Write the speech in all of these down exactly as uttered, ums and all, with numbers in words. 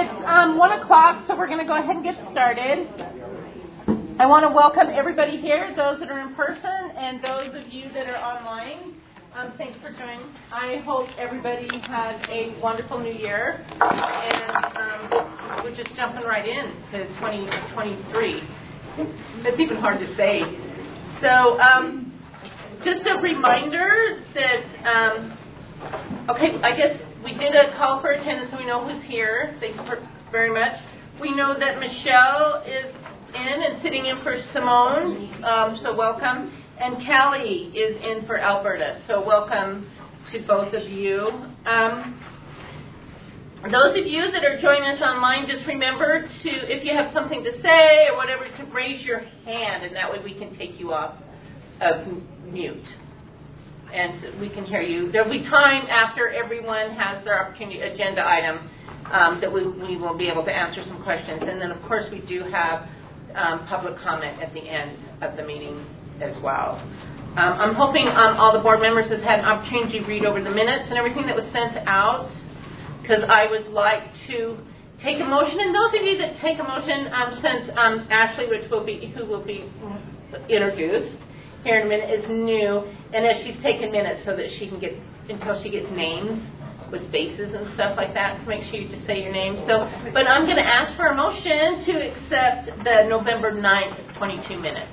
It's um, one o'clock, so we're going to go ahead and get started. I want to welcome everybody here, those that are in person and those of you that are online. Um, thanks for joining. I hope everybody had a wonderful new year. And um, we're just jumping right in to twenty twenty-three. That's even hard to say. So um, just a reminder that, um, okay, I guess we did a call for attendance, so we know who's here. Thank you for, very much. We know that Michelle is in and sitting in for Simone, um, so welcome. And Callie is in for Alberta, so welcome to both of you. Um, those of you that are joining us online, just remember to, if you have something to say or whatever, to raise your hand, and that way we can take you off of mute. And so we can hear you. There'll be time after everyone has their opportunity agenda item um, that we, we will be able to answer some questions. And then, of course, we do have um, public comment at the end of the meeting as well. Um, I'm hoping um, all the board members have had an opportunity to read over the minutes and everything that was sent out, because I would like to take a motion. And those of you that take a motion, um, since um, Ashley, which will be who will be introduced here in a minute, is new, and as she's taken minutes so that she can get, until she gets names with faces and stuff like that, so make sure you just say your name. So, but I'm going to ask for a motion to accept the November ninth, twenty-two minutes.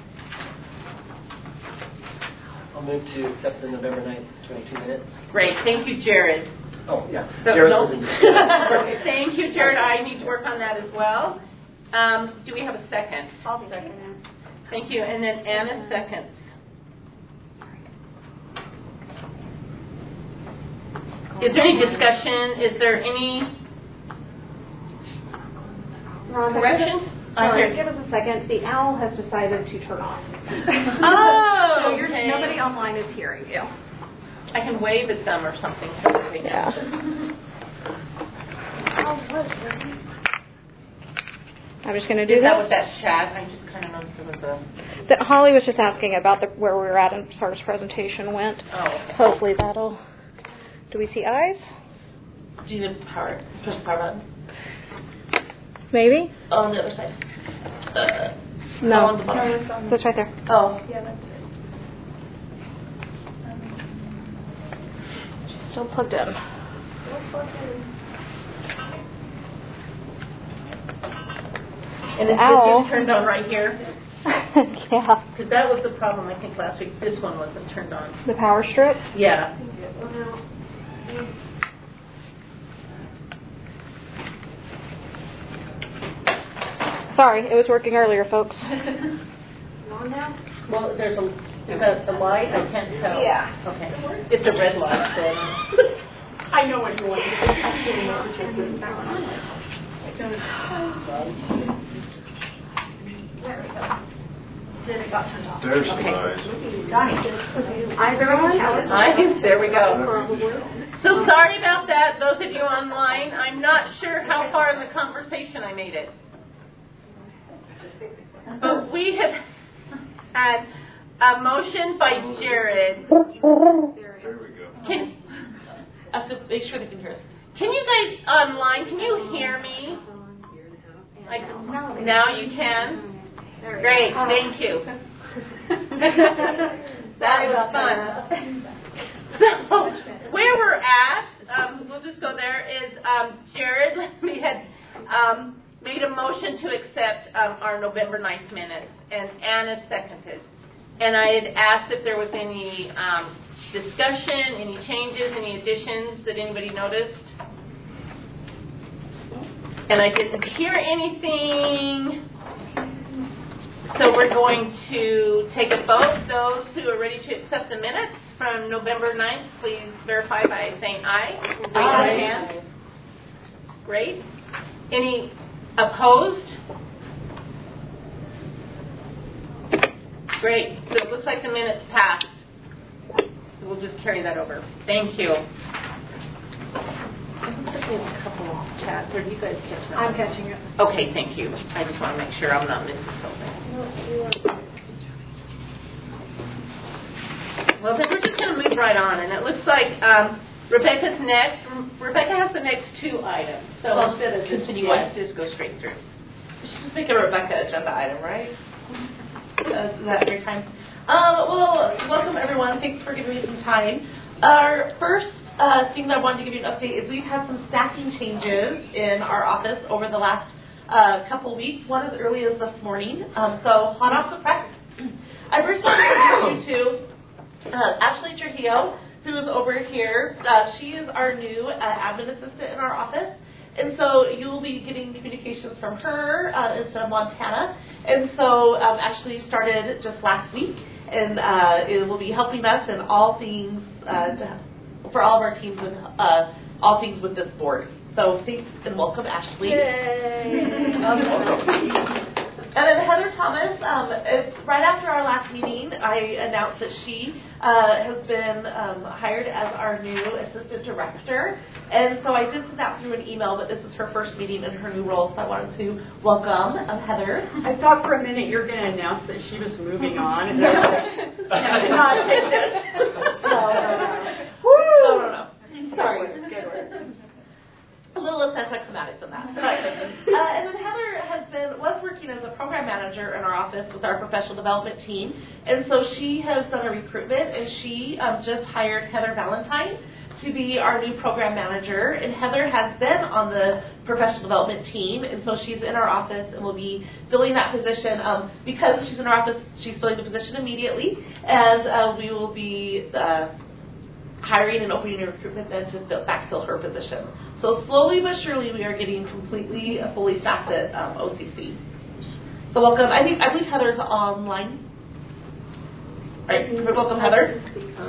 I'll move to accept the November ninth, twenty-two minutes. Great, thank you, Jared. Oh, yeah. So, Jared no. was in Thank you, Jared. I need to work on that as well. Um, do we have a second? I'll second it. Thank you. And then Anna seconds. Is there any discussion? Is there any Rhonda, corrections? Sorry, give us a second. The owl has decided to turn off. Oh, so you're, okay. Nobody online is hearing you. I can wave at them or something. So that they Yeah. I'm just going to do Is this. that with that chat? I just kind of noticed there was a... That Holly was just asking about the, where we were at and Sarah's presentation went. Oh, okay. Hopefully that'll... Do we see eyes? Do you need power? Push the power button. Maybe? Oh, on the other side. Uh, No. on the bottom. No, that's right there. Oh. Yeah, that's it. She's still plugged in. And it's owl. just turned on right here? Yeah. Because that was the problem, I think, last week. This one wasn't turned on. The power strip? Yeah. Sorry, it was working earlier, folks. On now? Well, there's a, the, the light, I can't tell. Yeah. Okay. It's a red light. So. I know what you want. There we go. Then it got turned off. There's some Okay. eyes. Eyes are on? Eyes, there we go. So sorry about that, those of you online. I'm not sure how far in the conversation I made it. But we have had a motion by Jared. There we go. Can, I have to make sure they can hear us. can you guys online, can you hear me? Like, now you can? Great, thank you. That was fun. So, where we're at, um, we'll just go there, is um, Jared, we had um, made a motion to accept um, our November ninth minutes, and Anna seconded. And I had asked if there was any um, discussion, any changes, any additions that anybody noticed. And I didn't hear anything. So we're going to take a vote. Those who are ready to accept the minutes from November ninth, please verify by saying aye. Raise your hand. Great. Any opposed? Great. So it looks like the minutes passed. We'll just carry that over. Thank you. It looks like we have a couple of chats. Are you guys catching up? I'm catching it. Okay, thank you. I just want to make sure I'm not missing something. Well, then we're just going to move right on. And it looks like um, Rebecca's next. Rebecca has the next two items. So Well, instead of just, continue yeah, on. just go straight through. We should just make a Rebecca agenda item, right? Uh, is that your time? Um, well, welcome everyone. Thanks for giving me some time. Our first uh, thing that I wanted to give you an update is we've had some staffing changes in our office over the last uh, couple weeks. One as early as this morning. Um, so hot off the press. I first want to introduce you to uh, Ashley Trujillo, who is over here. Uh, she is our new uh, admin assistant in our office. And so you will be getting communications from her uh, instead of Montana. And so um, Ashley started just last week, and uh, it will be helping us in all things, uh, to, for all of our teams with uh, all things with this board. So thanks and welcome, Ashley. Yay. And then Heather Thomas, um, it's right after our last meeting, I announced that she uh, has been um, hired as our new assistant director. And so I did send that through an email, but this is her first meeting in her new role, so I wanted to welcome um, Heather. I thought for a minute you were going to announce that she was moving on. And I did not take this. No, no, no. No, no, no. Sorry. Good word. A little less anticlimactic than that. But, uh, and then Heather has been, was working as a program manager in our office with our professional development team. And so she has done a recruitment, and she um, just hired Heather Valentine to be our new program manager. And Heather has been on the professional development team, and so she's in our office and will be filling that position. Um, because she's in our office, she's filling the position immediately, and uh, we will be uh, hiring and opening a recruitment then to fill, backfill her position. So slowly but surely, we are getting completely uh, fully staffed at um, O C C. So welcome. I think I believe Heather's online. All right, welcome, Heather.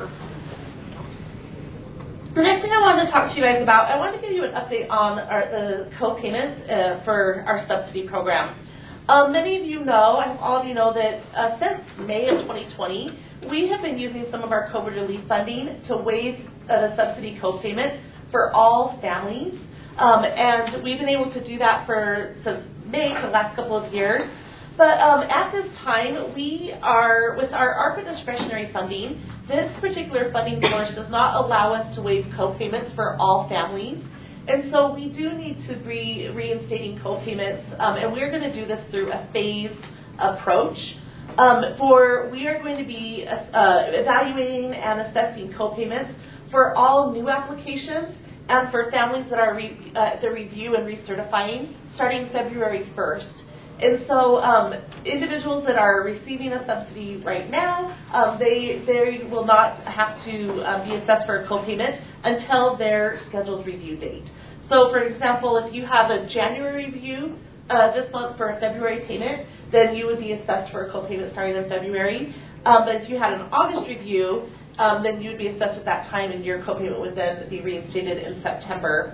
The next thing I wanted to talk to you guys about, I wanted to give you an update on our, the co-payments uh, for our subsidy program. Um, many of you know, I hope all of you know that uh, since May of twenty twenty, we have been using some of our COVID relief funding to waive uh, the subsidy co-payment for all families. Um, and we've been able to do that for since May for the last couple of years. But um, at this time, we are, with our ARPA discretionary funding, this particular funding source does not allow us to waive co-payments for all families. And so we do need to be reinstating co-payments, um, and we're going to do this through a phased approach. Um, for we are going to be uh, evaluating and assessing co-payments for all new applications and for families that are re- uh, the review and recertifying starting February first. And so um, individuals that are receiving a subsidy right now, um, they they will not have to uh, be assessed for a co-payment until their scheduled review date. So, for example, if you have a January review uh, this month for a February payment, then you would be assessed for a co-payment starting in February. Um, but if you had an August review, um, then you would be assessed at that time, and your co-payment would then be reinstated in September.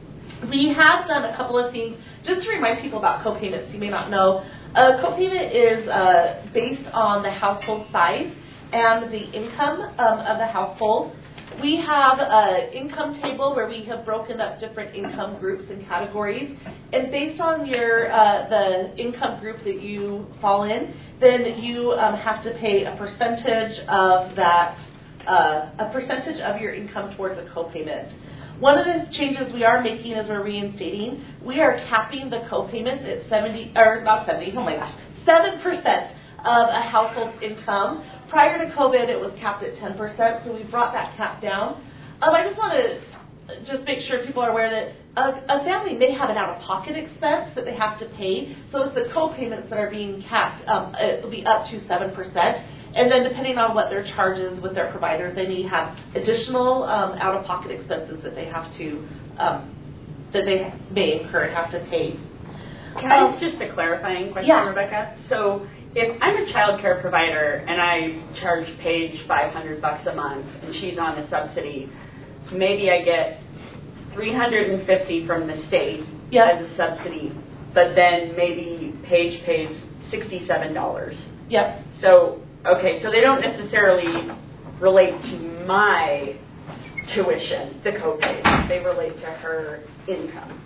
We have done a couple of things just to remind people about co-payments. You may not know. A co-payment is uh, based on the household size and the income um, of the household. We have an income table where we have broken up different income groups and categories. And based on your uh, the income group that you fall in, then you um, have to pay a percentage of that, uh, a percentage of your income towards a co-payment. One of the changes we are making as we're reinstating, we are capping the co-payments at seventy, or not seventy, oh my gosh, seven percent of a household's income. Prior to COVID, it was capped at ten percent, so we brought that cap down. Um, I just want to just make sure people are aware that a, a family may have an out-of-pocket expense that they have to pay, so it's the co-payments that are being capped. Um, it will be up to seven percent. And then depending on what their charges with their provider, they may have additional um, out-of-pocket expenses that they have to, um, that they may incur and have to pay. Can I Um, ask just a clarifying question, yeah. Rebecca? So if I'm a child care provider and I charge Paige five hundred bucks a month and she's on a subsidy, maybe I get three hundred fifty from the state Yeah. as a subsidy, but then maybe Paige pays sixty-seven dollars. Yep. So, okay, so they don't necessarily relate to my tuition, the copay. They relate to her income.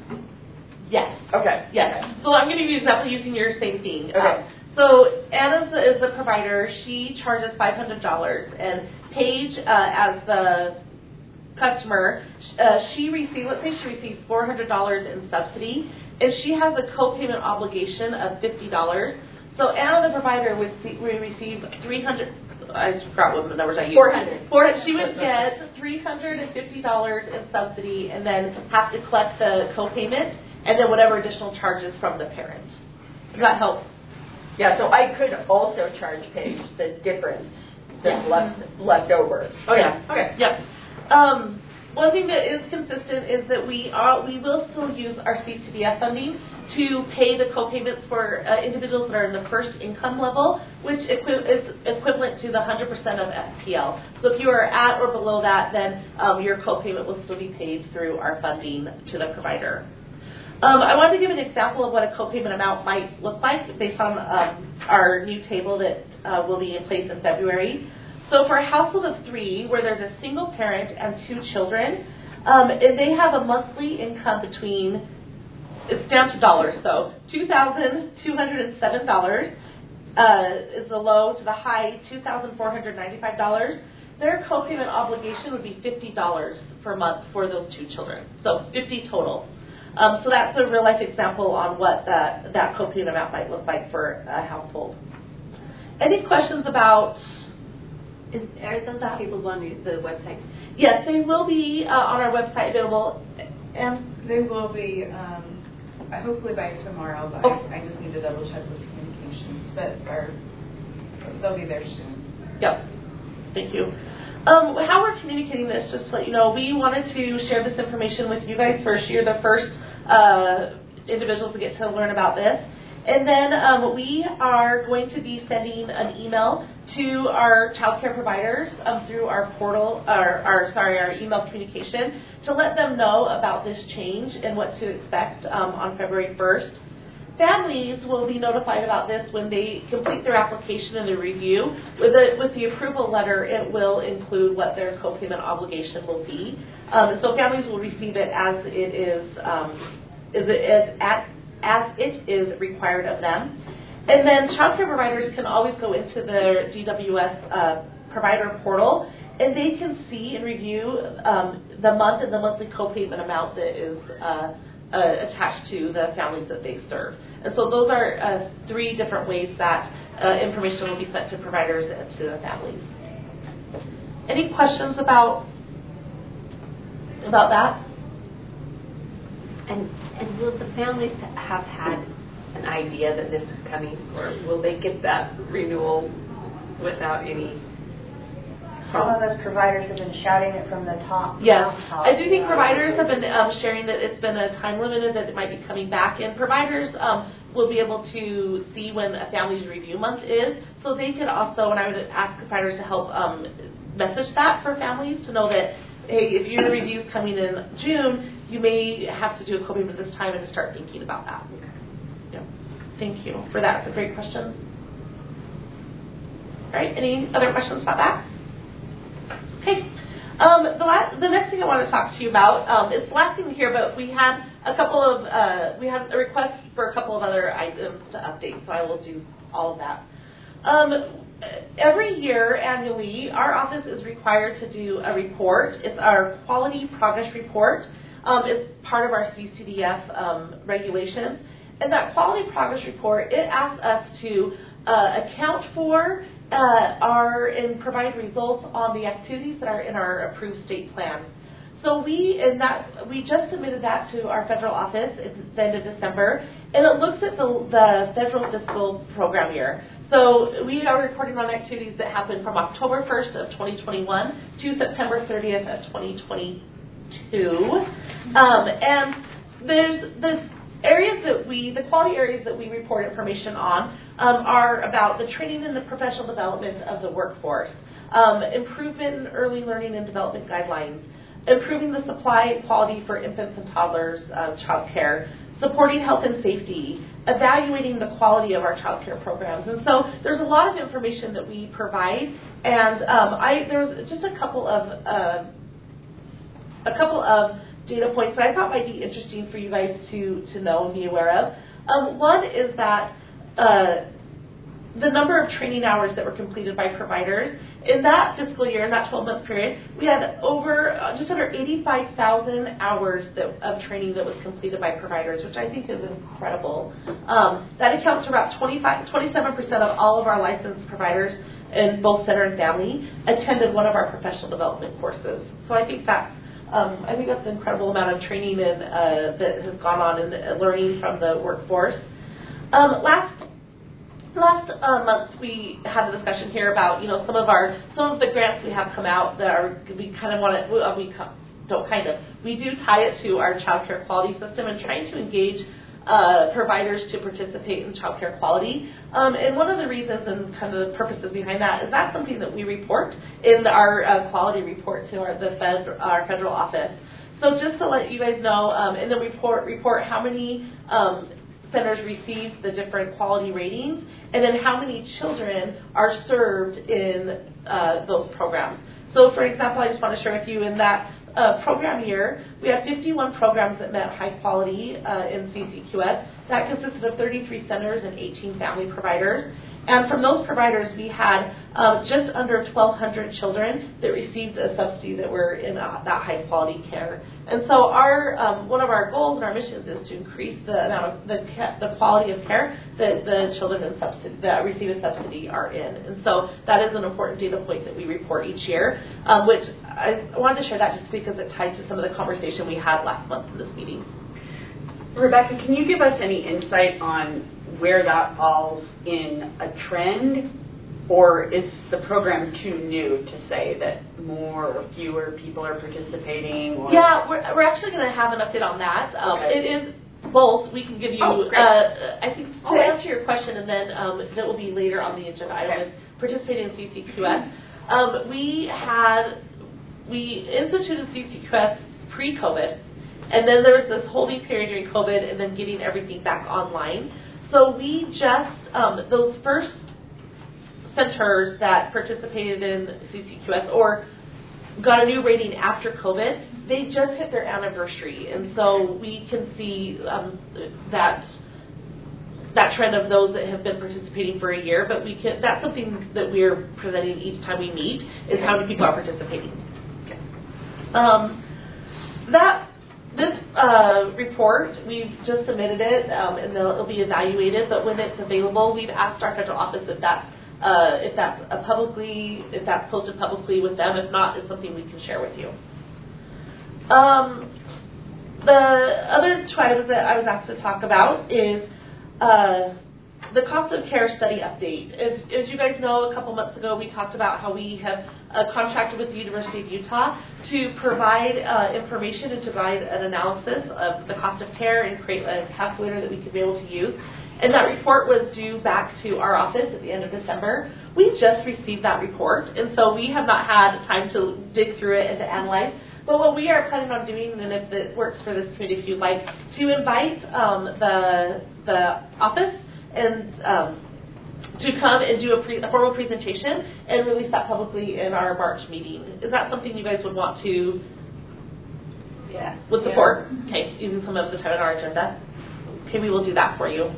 Yes. Okay. Yes. Okay. So I'm going to give you an example using your same thing. Okay. Um, so Anna is the provider. She charges five hundred dollars, and Paige, uh, as the customer, uh, she receives, let's say she receives four hundred dollars in subsidy, and she has a co-payment obligation of fifty dollars. So Anna, the provider, would see, would receive three hundred. I forgot what the numbers I used. Four hundred. Four. She would get three hundred and fifty dollars in subsidy, and then have to collect the co-payment, and then whatever additional charges from the parent. Does that help? Yeah. So I could also charge Paige the difference that's left left over. Oh yeah. Okay. Yep. Um, one thing that is consistent is that we are we will still use our C C D F funding to pay the co-payments for uh, individuals that are in the first income level, which equi- is equivalent to the one hundred percent of F P L. So if you are at or below that, then um, your co-payment will still be paid through our funding to the provider. Um, I wanted to give an example of what a co-payment amount might look like based on um, our new table that uh, will be in place in February. So for a household of three, where there's a single parent and two children, um, and they have a monthly income between, it's down to dollars, so two thousand two hundred seven dollars uh, is the low to the high two thousand four hundred ninety-five dollars. Their co-payment obligation would be fifty dollars per month for those two children, so fifty total. Um, so that's a real life example on what that, that co-payment amount might look like for a household. Any questions about? Is, are those tables on the website? Yes, they will be uh, on our website available. And they will be, um, hopefully by tomorrow, but oh. I, I just need to double check with communications. But our, they'll be there soon. Yep. Thank you. Um, how we're communicating this, just to let you know, we wanted to share this information with you guys first. You're the first uh, individuals to get to learn about this. And then um, we are going to be sending an email to our child care providers um, through our portal, our, our sorry, our email communication to let them know about this change and what to expect um, on February first. Families will be notified about this when they complete their application and the review. With the, with the approval letter, it will include what their co-payment obligation will be. Um, so families will receive it as it is, um, is it is at as it is required of them. And then child care providers can always go into their D W S uh, provider portal, and they can see and review um, the month and the monthly co-payment amount that is uh, uh, attached to the families that they serve. And so those are uh, three different ways that uh, information will be sent to providers and to the families. Any questions about about that? And and will the families have had an idea that this is coming, or will they get that renewal without any? Some of us providers have been shouting it from the top. Yes, top. I do think providers have been um, sharing that it's been a time limited, that it might be coming back, and providers um, will be able to see when a family's review month is, so they could also, and I would ask providers to help um, message that for families to know that, hey, if your review is coming in June, you may have to do a co-payment this time and to start thinking about that. Yeah. Thank you for that. It's a great question. All right, any other questions about that? Okay. Um, the, last, the next thing I want to talk to you about, um, it's the last thing here, but we had a couple of, uh, we had a request for a couple of other items to update, so I will do all of that. Um, every year, annually, our office is required to do a report. It's our quality progress report. Um, it's part of our C C D F um, regulations. And that quality progress report, it asks us to uh, account for uh, our and provide results on the activities that are in our approved state plan. So we in that we just submitted that to our federal office at the end of December, and it looks at the, the federal fiscal program year. So we are reporting on activities that happened from October first of twenty twenty-one to September thirtieth of twenty twenty-two. Um, and there's this areas that we, the quality areas that we report information on um, are about the training and the professional development of the workforce, um, improvement in early learning and development guidelines, improving the supply and quality for infants and toddlers, uh, child care, supporting health and safety, evaluating the quality of our child care programs. And so there's a lot of information that we provide, and um, I there's just a couple of uh, a couple of data points that I thought might be interesting for you guys to, to know and be aware of. Um, one is that uh, the number of training hours that were completed by providers. In that fiscal year, in that twelve-month period, we had over, uh, just under eighty-five thousand hours that, of training that was completed by providers, which I think is incredible. Um, that accounts for about twenty-five, twenty-seven percent of all of our licensed providers in both center and family attended one of our professional development courses. So I think that's, um, I think that's an incredible amount of training and uh, that has gone on in uh, learning from the workforce. Um, last Last uh, month, we had a discussion here about, you know, some of our, some of the grants we have come out that are, we kind of want to, well, we don't kind of, we do tie it to our child care quality system and trying to engage uh, providers to participate in child care quality. Um, and one of the reasons and kind of the purposes behind that is that's something that we report in our uh, quality report to our, the fed, our federal office. So just to let you guys know, um, in the report, report how many um, centers receive the different quality ratings, and then how many children are served in uh, those programs. So, for example, I just want to share with you in that uh, program year, we had fifty-one programs that met high quality uh, in C C Q S. That consisted of thirty-three centers and eighteen family providers. And from those providers, we had um, just under twelve hundred children that received a subsidy that were in uh, that high quality care. And so our um, one of our goals and our missions is to increase the amount of the, ca- the quality of care that the children in subsidy, that receive a subsidy are in. And so that is an important data point that we report each year, um, which I wanted to share that just because it ties to some of the conversation we had last month in this meeting. Rebecca, can you give us any insight on where that falls in a trend, or is the program too new to say that more or fewer people are participating? Or? Yeah, we're, we're actually going to have an update on that. Um, okay. It is both. We can give you, oh, uh, I think, to okay. answer your question, and then um, that will be later on the agenda item okay. with participating in C C Q S. Um, we had, we instituted C C Q S pre-COVID, and then there was this holding period during COVID, and then getting everything back online. So we just, um, those first centers that participated in C C Q S or got a new rating after COVID, they just hit their anniversary. And so we can see um, that that trend of those that have been participating for a year, but we can, that's something that we're presenting each time we meet, is how many people are participating. Okay. Um, that This uh, report, we've just submitted it, um, and it'll be evaluated. But when it's available, we've asked our federal office if that's uh, if that's a publicly, if that's posted publicly with them. If not, it's something we can share with you. Um, the other two items that I was asked to talk about is uh, the cost of care study update. As, as you guys know, a couple months ago we talked about how we have uh, contracted with the University of Utah to provide uh, information and to provide an analysis of the cost of care and create a calculator that we could be able to use. And that report was due back to our office at the end of December. We just received that report, and so we have not had time to dig through it and to analyze. But what we are planning on doing, and if it works for this committee, if you'd like, to invite um, the the office and um, to come and do a, pre- a formal presentation and release that publicly in our March meeting. Is that something you guys would want to, yeah, would support? Yeah. Okay, using some of the time on our agenda. Okay, we will do that for you.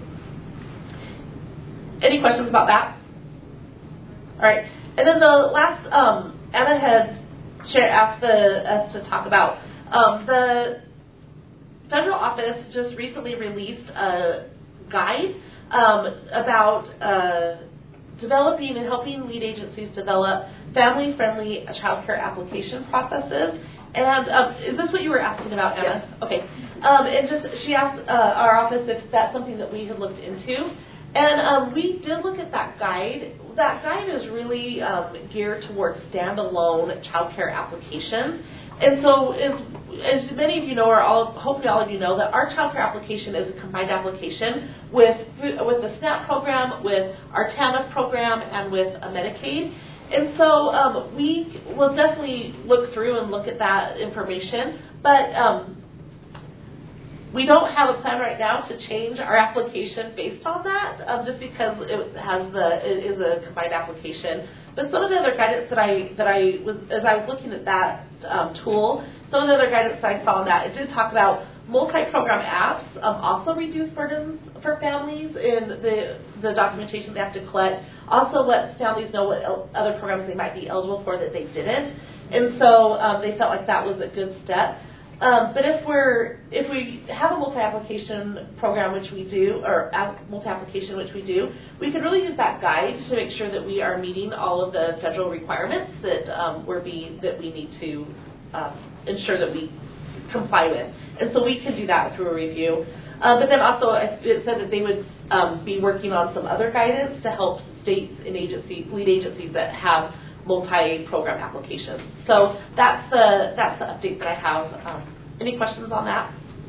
Any questions about that? All right, and then the last, um, Anna had share, asked the, us to talk about um, the federal office just recently released a guide um, about uh, developing and helping lead agencies develop family-friendly child care application processes. And um, is this what you were asking about, Anna? Yes. Okay. Um, and just she asked uh, our office if that's something that we had looked into. And um, we did look at that guide. That guide is really um, geared towards standalone child care applications. And so as, as many of you know, or all, hopefully all of you know, that our child care application is a combined application with, with the SNAP program, with our TANF program, and with a Medicaid. And so um, we will definitely look through and look at that information. But um, we don't have a plan right now to change our application based on that, um, just because it has the it is a combined application. But some of the other guidance that I that I was as I was looking at that um, tool, some of the other guidance that I saw on that, it did talk about multi-program apps um, also reduce burdens for families in the, the documentation they have to collect. Also lets families know what el- other programs they might be eligible for that they didn't. And so um, they felt like that was a good step. Um, but if we're if we have a multi-application program, which we do, or app, multi-application, which we do, we could really use that guide to make sure that we are meeting all of the federal requirements that um, we're being that we need to um, ensure that we comply with. And so we can do that through a review. Uh, but then also it said that they would um, be working on some other guidance to help states and agencies, lead agencies that have multi-program applications. So that's the that's the update that I have. Um, any questions on that?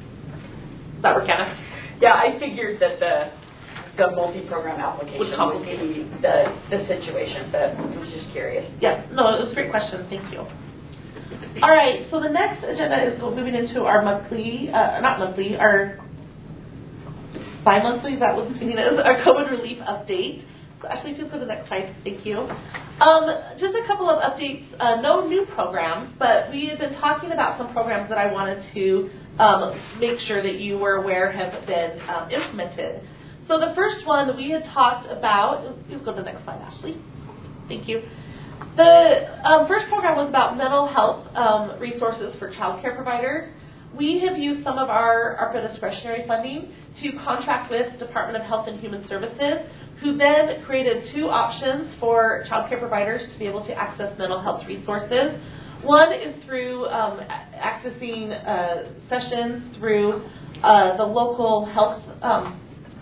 Does that work, Anna? Yeah, I figured that the the multi-program application Would would complicate be the the situation, but I was just curious. Yeah, no, it was a great question. Thank you. All right, so the next agenda is moving into our monthly, uh, not monthly, our bi-monthly, is that what this meeting is? Our COVID relief update. Actually, if you go to the next slide, thank you. Um, just a couple of updates, uh, no new programs, but we have been talking about some programs that I wanted to um, make sure that you were aware have been um, implemented. So the first one we had talked about, please go to the next slide, Ashley. Thank you. The um, first program was about mental health um, resources for child care providers. We have used some of our ARPA discretionary funding to contract with Department of Health and Human Services, who then created two options for child care providers to be able to access mental health resources. One is through um, accessing uh, sessions through uh, the local health, um,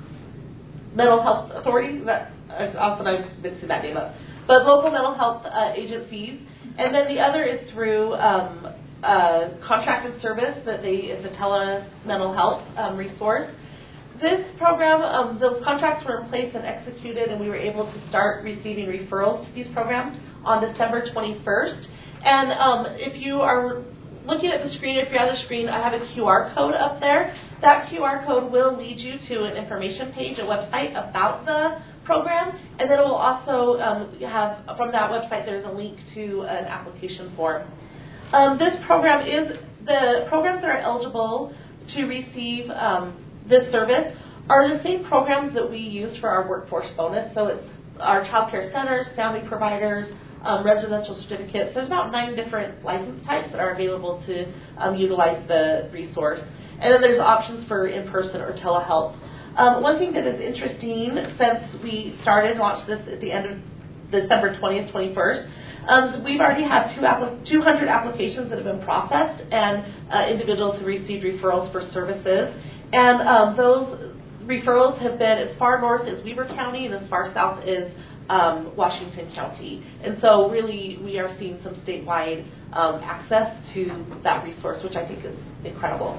mental health authority. That, often I'm mixing that name up. But local mental health uh, agencies. And then the other is through um, uh, contracted service that they, it's a tele mental health um, resource. This program, um, those contracts were in place and executed, and we were able to start receiving referrals to these programs on December twenty-first. And um, if you are looking at the screen, if you're on the screen, I have a Q R code up there. That Q R code will lead you to an information page, a website about the program, and then it will also um, have, from that website, there's a link to an application form. Um, this program is, the programs that are eligible to receive um, this service are the same programs that we use for our workforce bonus. So it's our child care centers, family providers, um, residential certificates. There's about nine different license types that are available to um, utilize the resource. And then there's options for in-person or telehealth. Um, one thing that is interesting, since we started, launched this at the end of December twentieth, twenty-first, um, we've already had two app- two hundred applications that have been processed and uh, individuals who received referrals for services. And um, those referrals have been as far north as Weber County and as far south as um, Washington County. And so really we are seeing some statewide um, access to that resource, which I think is incredible.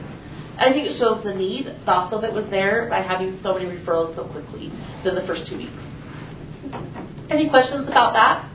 I think it shows the need also that was there by having so many referrals so quickly in the first two weeks. Any questions about that?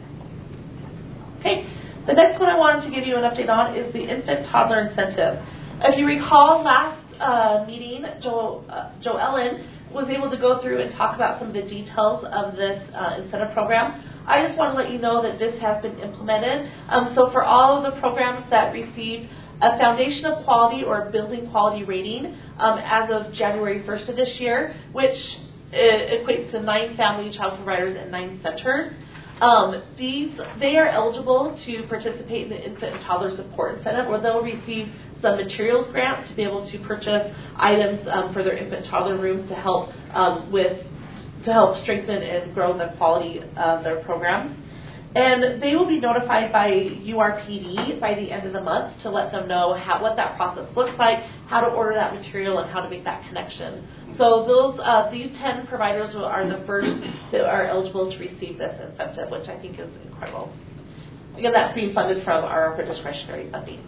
Okay. The next one I wanted to give you an update on is the infant toddler incentive. If you recall last uh, meeting, Joe, uh, Joe Ellen was able to go through and talk about some of the details of this uh, incentive program. I just want to let you know that this has been implemented. Um, so for all of the programs that received a foundation of quality or a building quality rating um, as of January first of this year, which uh, equates to nine family and child providers and nine centers. Um, these they are eligible to participate in the infant and toddler support incentive, where they'll receive some materials grants to be able to purchase items um, for their infant and toddler rooms to help um, with to help strengthen and grow the quality of their programs. And they will be notified by U R P D by the end of the month to let them know how, what that process looks like, how to order that material, and how to make that connection. So those uh, these ten providers are the first that are eligible to receive this incentive, which I think is incredible. Again, that's being funded from our discretionary funding.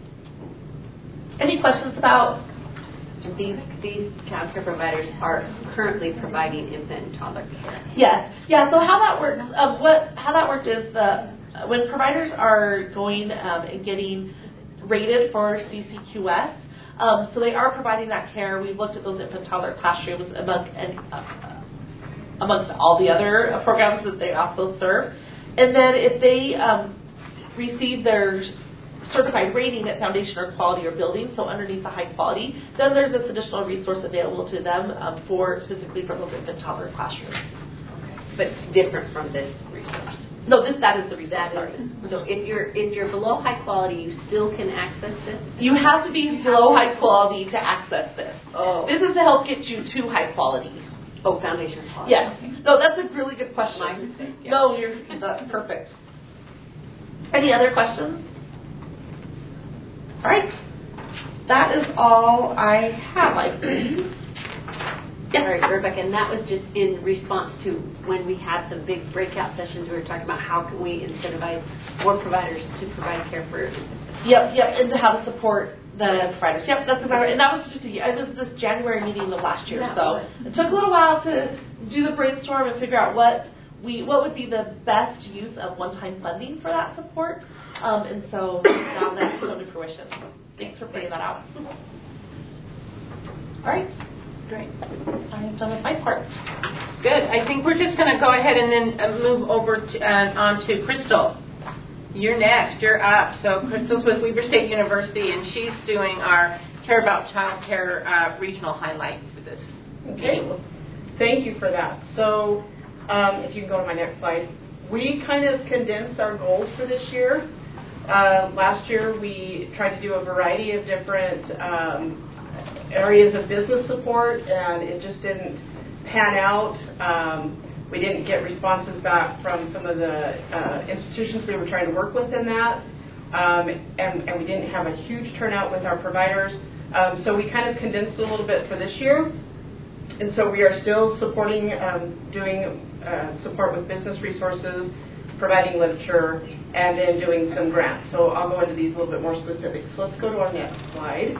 Any questions about? These these child care providers are currently providing infant and toddler care. Yes, yeah. So how that works, uh, what how that works is the when providers are going um, and getting rated for C C Q S, um, so they are providing that care. We've looked at those infant toddler classrooms among and uh, amongst all the other programs that they also serve, and then if they um, receive their certified rating at foundation or quality or building, so underneath the high quality, then there's this additional resource available to them um, for specifically for those infant toddler classrooms. But different from this resource. No, this that is the resource. That sorry. is, so if you're if you're below high quality, you still can access this. You have to be below high quality to access this. Oh. This is to help get you to high quality. Oh, foundation quality. Yes. No, that's a really good question. My mistake. Yeah. No, you're that's perfect. Any other questions? All right. That is all I have, I believe. All right, Rebecca, and that was just in response to when we had the big breakout sessions. We were talking about how can we incentivize more providers to provide care for. Yep, yep, and to how to support the providers. Yep, that's exactly right. And that was just a, it was this January meeting of last year, Yeah, so it took a little while to do the brainstorm and figure out what we what would be the best use of one-time funding for that support. Um, and so now that's come to fruition. Thanks for putting that out. All right. Great. I am done with my part. Good. I think we're just going to go ahead and then uh, move over to, uh, on to Crystal. You're next. You're up. So Crystal's with Weber State University, and she's doing our Care About Child Care uh, regional highlight for this. Okay. Well, thank you for that. So um, if you can go to my next slide. We kind of condensed our goals for this year. Uh, last year we tried to do a variety of different um, areas of business support, and it just didn't pan out. Um, we didn't get responses back from some of the uh, institutions we were trying to work with in that, um, and, and we didn't have a huge turnout with our providers. Um, so we kind of condensed a little bit for this year, and so we are still supporting, um, doing uh, support with business resources, providing literature, and then doing some grants. So I'll go into these a little bit more specific. So let's go to our next slide.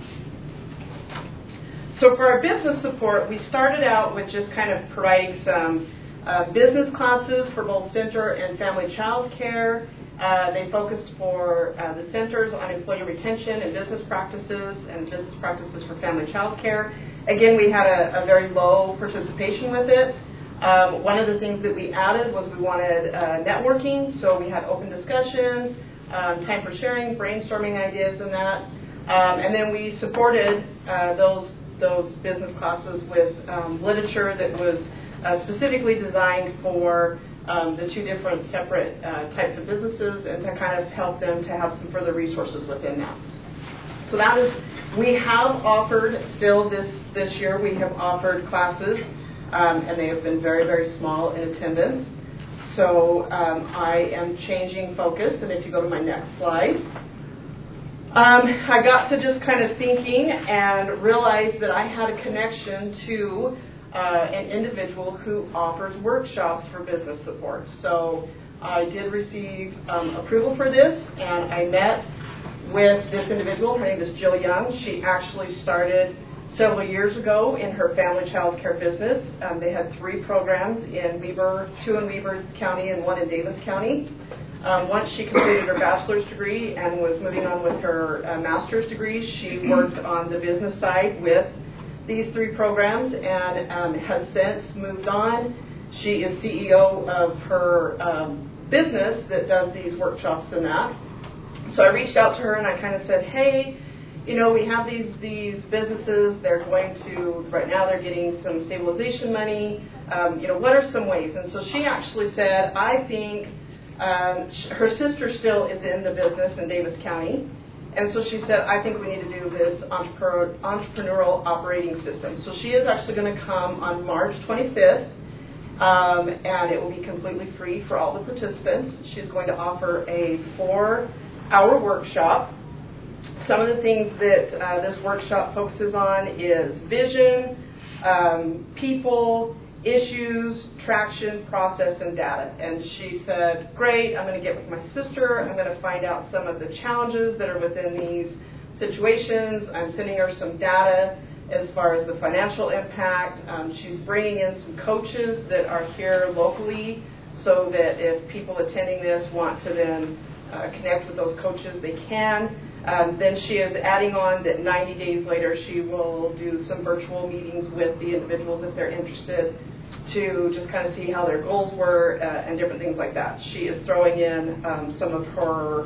So for our business support, we started out with just kind of providing some uh, business classes for both center and family child care. Uh, they focused for uh, the centers on employee retention and business practices and business practices for family child care. Again, we had a, a very low participation with it. Um, one of the things that we added was we wanted uh, networking, so we had open discussions, um, time for sharing, brainstorming ideas and that. Um, and then we supported uh, those those business classes with um, literature that was uh, specifically designed for um, the two different separate uh, types of businesses, and to kind of help them to have some further resources within that. So that is, we have offered still this, this year, we have offered classes, um, and they have been very, very small in attendance. So um, I am changing focus, and if you go to my next slide. Um, I got to just kind of thinking and realized that I had a connection to uh, an individual who offers workshops for business support. So I did receive um, approval for this, and I met with this individual. Her name is Jill Young. She actually started several years ago in her family child care business. Um, they had three programs in Weber, two in Weber County and one in Davis County. Um, once she completed her bachelor's degree and was moving on with her uh, master's degree, she worked on the business side with these three programs and um, has since moved on. She is C E O of her um, business that does these workshops and that. So I reached out to her and I kind of said, hey, you know, we have these these businesses. They're going to, right now they're getting some stabilization money. Um, you know, what are some ways? And so she actually said, I think, Um, her sister still is in the business in Davis County, and so she said, I think we need to do this entrepreneur, entrepreneurial operating system. So she is actually going to come on March twenty-fifth, um, and it will be completely free for all the participants. She's going to offer a four-hour workshop. Some of the things that uh, this workshop focuses on is vision, um, people, issues, traction, process, and data. And she said, great, I'm going to get with my sister. I'm going to find out some of the challenges that are within these situations. I'm sending her some data as far as the financial impact. Um, she's bringing in some coaches that are here locally so that if people attending this want to then uh, connect with those coaches, they can. Um, then she is adding on that ninety days later she will do some virtual meetings with the individuals if they're interested to just kind of see how their goals were uh, and different things like that. She is throwing in um, some of her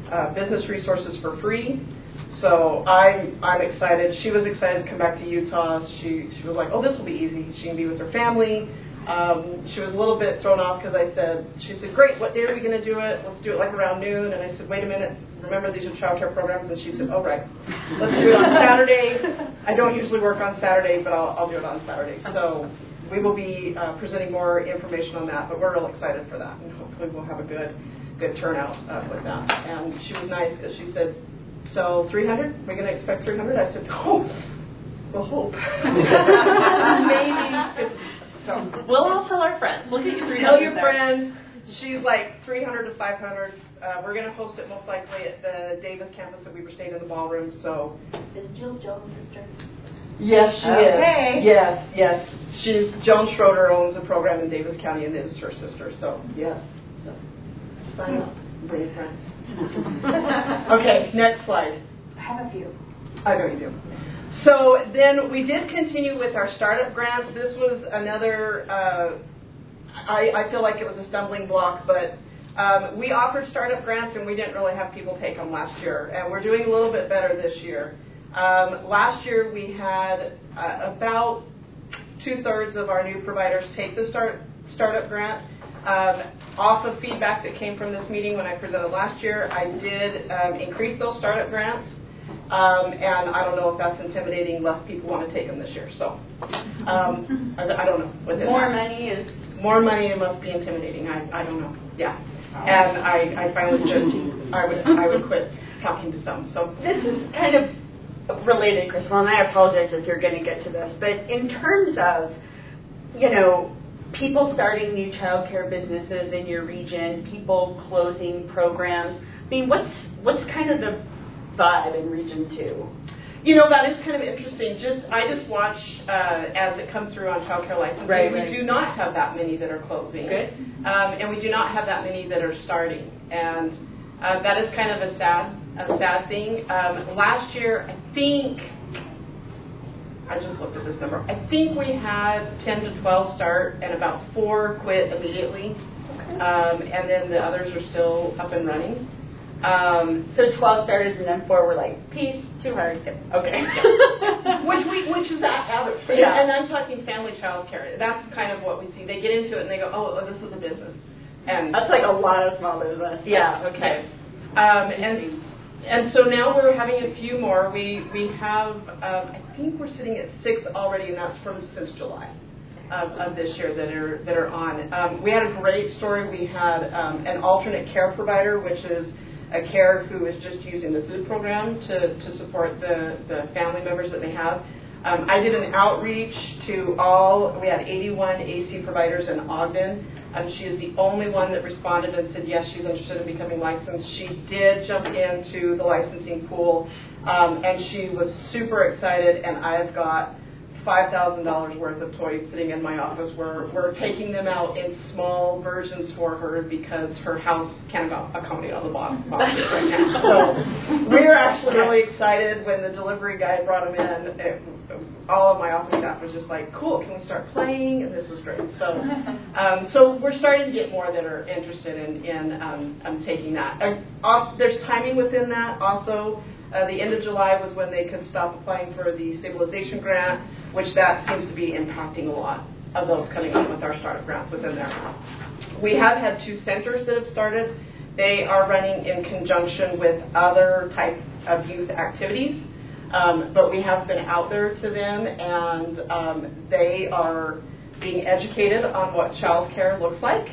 uh, business resources for free. So I'm, I'm excited. She was excited to come back to Utah. She, she was like, oh, this will be easy. She can be with her family. Um, she was a little bit thrown off because I said, she said, great, what day are we going to do it? Let's do it like around noon. And I said, wait a minute, remember these are child care programs? And she said, oh, right. Let's do it on Saturday. I don't usually work on Saturday, but I'll, I'll do it on Saturday. So we will be uh, presenting more information on that, but we're real excited for that. And hopefully we'll have a good, good turnout uh, with that. And she was nice because she said, so three hundred? We're going to expect three hundred? I said, oh, we'll hope. Maybe. So, We'll all tell our friends. We'll get you three tell your there. friends. She's like three hundred to five hundred. Uh, we're going to host it most likely at the Davis campus that we were staying in the ballroom. So, Is Jill Jones' sister? yes, she Okay. is. Yes, yes. She's Joan Schroeder owns a program in Davis County, and it is her sister. So, yes. So, sign up. Bring your friends. Okay, next slide. I have a few. I know you do. So then we did continue with our startup grants. This was another, uh, I, I feel like it was a stumbling block, but um, we offered startup grants and we didn't really have people take them last year. And we're doing a little bit better this year. Um, last year we had uh, about two-thirds of our new providers take the start startup grant. Um, off of feedback that came from this meeting when I presented last year, I did um, increase those startup grants. Um, and I don't know if that's intimidating. Less people want to take them this year. So um, I, I don't know. Within More that. money is. More money, it must be intimidating. I, I don't know. Yeah. And I, I finally just, I would, I would quit talking to some. So This is kind of related, Crystal, and I apologize if you're going to get to this, but in terms of, you know, people starting new child care businesses in your region, people closing programs, I mean, what's what's kind of the vibe in Region two? You know, that is kind of interesting. Just I just watch uh, as it comes through on child care licensing. Right, we right. do not have that many that are closing. Good. Um, and we do not have that many that are starting. And uh, that is kind of a sad, a sad thing. Um, last year, I think, I just looked at this number. I think we had ten to twelve start and about four quit immediately. Okay. Um, and then the others are still up and running. Um, So twelve started and then four were like, peace, too hard. Okay. which we, which is that average. Yeah. And I'm talking family child care. That's kind of what we see. They get into it and they go, oh, oh this is a business. And That's like a lot of small business. Yeah, okay. Um, and and so now we're having a few more. We we have um, I think we're sitting at six already, and that's from since July of, of this year that are that are on. Um, we had a great story. We had um, an alternate care provider, which is a care who is just using the food program to, to support the, the family members that they have. Um, I did an outreach to all, we had eighty-one A C providers in Ogden. Um, she is the only one that responded and said, yes, she's interested in becoming licensed. She did jump into the licensing pool, um, and she was super excited, and I've got five thousand dollars worth of toys sitting in my office. We're, we're taking them out in small versions for her because her house can't accommodate all the boxes right now. So we were actually really excited when the delivery guy brought them in. It, all of my office staff was just like, cool, can we start playing? And this was great. So um, so we're starting to get more that are interested in, in um, um, taking that. Uh, off, there's timing within that also. Uh, the end of July was when they could stop applying for the stabilization grant, which that seems to be impacting a lot of those coming up with our startup grants within there. We have had two centers that have started. They are running in conjunction with other type of youth activities, um, but we have been out there to them, and um, they are being educated on what child care looks like.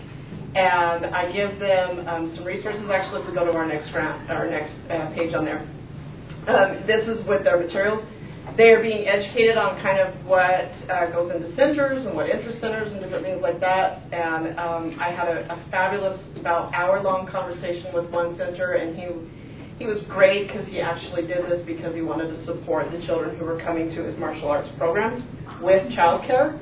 And I give them um, some resources. Actually, if we go to our next grant, our next uh, page on there. Um, this is with their materials. They are being educated on kind of what uh, goes into centers and what interest centers and different things like that. And um, I had a, a fabulous, about hour-long conversation with one center, and he he was great because he actually did this because he wanted to support the children who were coming to his martial arts program with childcare.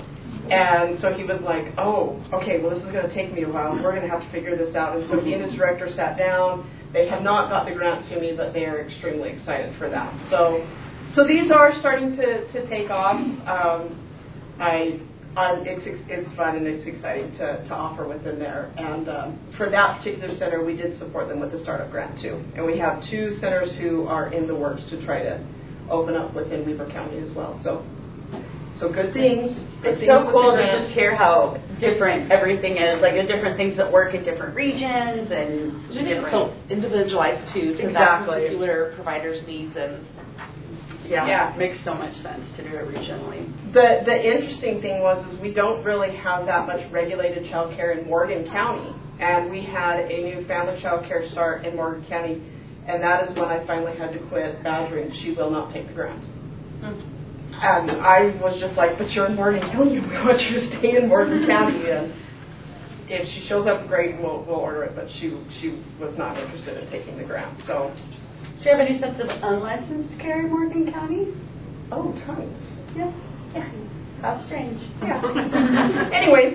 And so he was like, oh, okay, well, this is going to take me a while. We're going to have to figure this out. And so he and his director sat down. They have not got the grant to me, but they are extremely excited for that. So so these are starting to, to take off. Um, I um, it's it's fun and it's exciting to, to offer within there. And um, for that particular center, we did support them with the startup grant too. And we have two centers who are in the works to try to open up within Weber County as well. So, so good things. Good It's things so with cool the to grants. just hear how different everything is, like the different things that work in different regions and It's different. so individualized too to that Exactly. particular provider's needs and. Yeah, Yeah. it makes so much sense to do it regionally. The the interesting thing was is we don't really have that much regulated child care in Morgan County, and we had a new family child care start in Morgan County, and that is when I finally had to quit badgering. She will not take the grant. Mm. And I was just like, but you're in Morgan County. We want you to stay in Morgan County. And if she shows up, great, we'll we'll order it. But she she was not interested in taking the grant. So. Do you have any sense of unlicensed care in Morgan County? Oh, tons. Yeah. Yeah. How strange. Yeah. Anyways,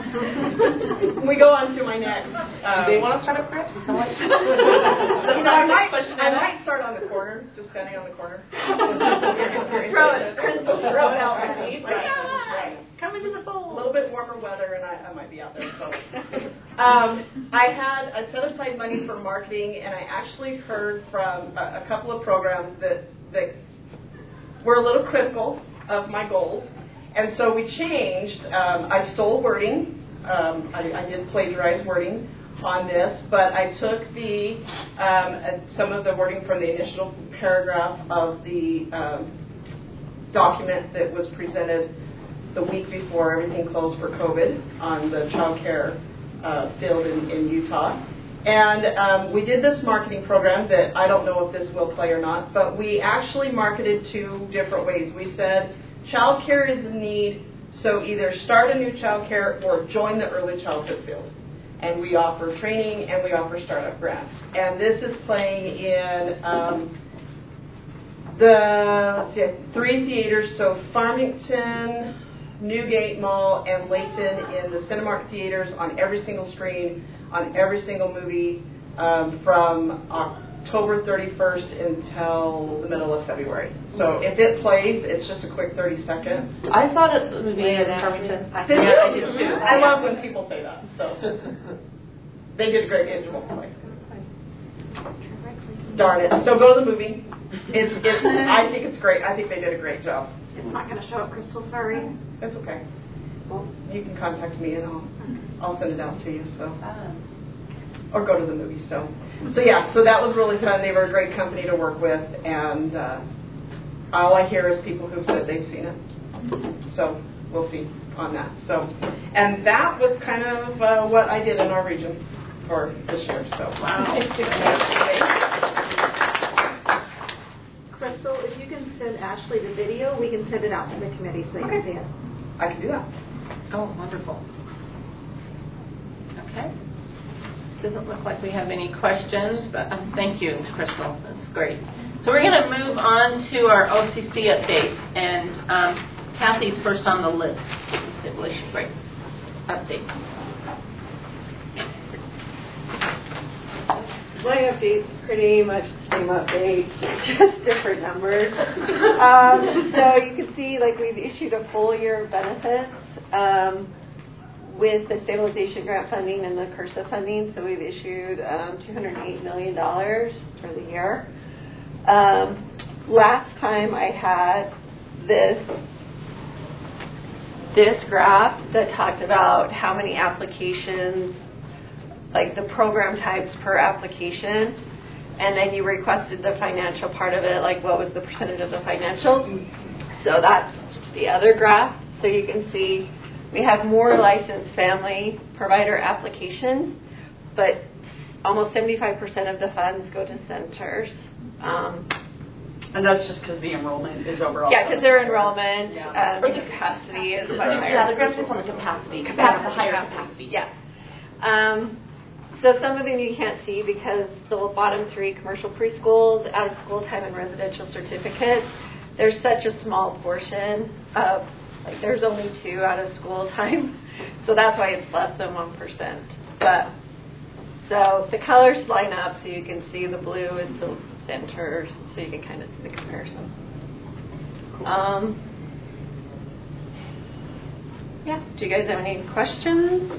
we go on to my next. Um, Do they want to start up grant? you know, I might, I might start on the corner, just standing on the corner. Throw it, Crystal, throw it out there. Right, right. Come into the A fold. little bit warmer weather, and I, I might be out there. So, um, I had I set aside money for marketing, and I actually heard from a, a couple of programs that that were a little critical of my goals, and so we changed. Um, I stole wording. Um, I, I did plagiarize wording on this, but I took the um, uh, some of the wording from the initial paragraph of the um, document that was presented the week before everything closed for COVID on the child care uh, field in, in Utah. And um, we did this marketing program that I don't know if this will play or not, but we actually marketed two different ways. We said child care is in need, so either start a new child care or join the early childhood field. And we offer training and we offer startup grants. And this is playing in um, the let's see, three theaters, so Farmington, Newgate Mall, and Layton in the Cinemark theaters on every single screen, on every single movie um, from October thirty-first until the middle of February. So if it plays, it's just a quick thirty seconds. I saw it the movie in Farmington. Did you? Yeah, I did too. I love when people say that. So they did a great job. Play. Darn it. So go to the movie. It's, it's, I think it's great. I think they did a great job. It's not going to show up, Crystal. Sorry. That's okay. Well, you can contact me and I'll I'll send it out to you. So, or go to the movie. So, so yeah. So that was really fun. They were a great company to work with, and uh, all I hear is people who've said they've seen it. So we'll see on that. So, and that was kind of uh, what I did in our region for this year. So, Crystal, if you can send Ashley the video, we can send it out to the committee so you can see it. I can do that. Oh, wonderful. Okay. Doesn't look like we have any questions, but uh, thank you, Crystal. That's great. So we're going to move on to our O C C update, and um, Kathy's first on the list. Stipulation break update. My update's pretty much the same update, just different numbers. um, so you can see, like, we've issued a full year of benefits um, with the stabilization grant funding and the C R S A funding. So we've issued um, two hundred eight million dollars for the year. Um, last time I had this this graph that talked about how many applications, like the program types per application, and then you requested the financial part of it, like what was the percentage of the financial. So that's the other graph. So you can see we have more licensed family provider applications, but almost seventy-five percent of the funds go to centers. Um, And that's just because the enrollment is overall. yeah, because their enrollment, Yeah. um, the capacity is much higher. Yeah, the grants based on the capacity. That's a higher capacity. Yeah. Um, so some of them you can't see because the bottom three, commercial preschools, out of school time, and residential certificates, there's such a small portion of, like there's only two out of school time. So that's why it's less than one percent. But, so the colors line up so you can see the blue is the centers, so you can kind of see the comparison. Um, Yeah. Do you guys have any questions?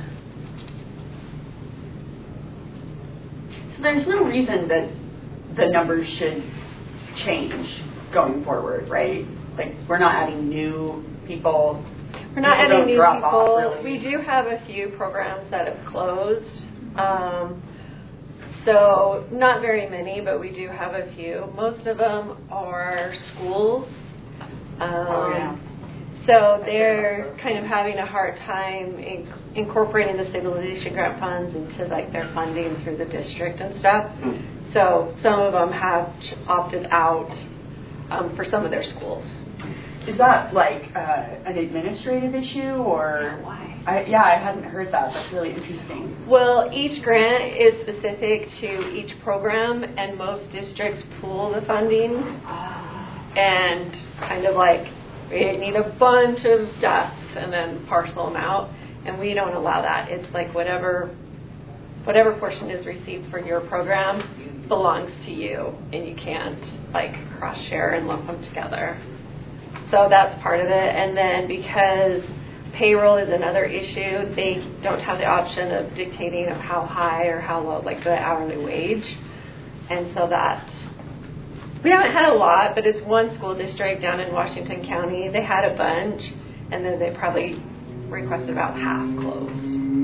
So there's no reason that the numbers should change going forward, right? Like, we're not adding new people. We're not People adding don't new drop people. off, really. We do have a few programs that have closed. Um, so not very many, but we do have a few. Most of them are schools. Um, Oh, yeah. So they're kind of having a hard time in, incorporating the stabilization grant funds into like their funding through the district and stuff. So some of them have opted out um, for some of their schools. Is that like uh, an administrative issue or why? I, yeah, I hadn't heard that. That's really interesting. Well, each grant is specific to each program, and most districts pool the funding and kind of like we need a bunch of desks and then parcel them out, and we don't allow that. It's like whatever whatever portion is received for your program belongs to you, and you can't like cross share and lump them together. So that's part of it. And then because payroll is another issue, they don't have the option of dictating of how high or how low, like the hourly wage. And so that, we haven't had a lot, but it's one school district down in Washington County. They had a bunch, and then they probably requested about half closed.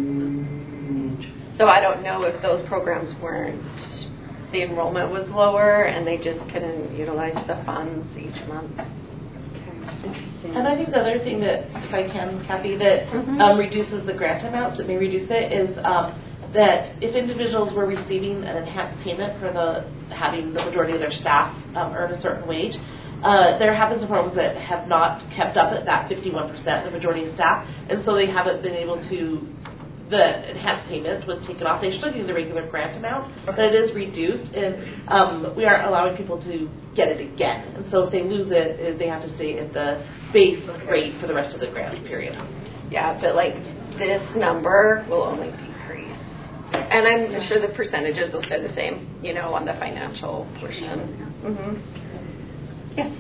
So I don't know if those programs weren't, the enrollment was lower, and they just couldn't utilize the funds each month. Interesting. And I think the other thing that, if I can, Kathy, that Mhm. um, reduces the grant amounts, that may reduce it, is um, that if individuals were receiving an enhanced payment for the having the majority of their staff um, earn a certain wage, uh, there have been some programs that have not kept up at that fifty-one percent, the majority of staff, and so they haven't been able to, the enhanced payment was taken off. They still get the regular grant amount, but it is reduced, and um, we aren't allowing people to get it again. And so if they lose it, they have to stay at the base rate for the rest of the grant period. Yeah, but like this number will only decrease. And I'm sure the percentages will stay the same, you know, on the financial portion. Mm-hmm. Yes.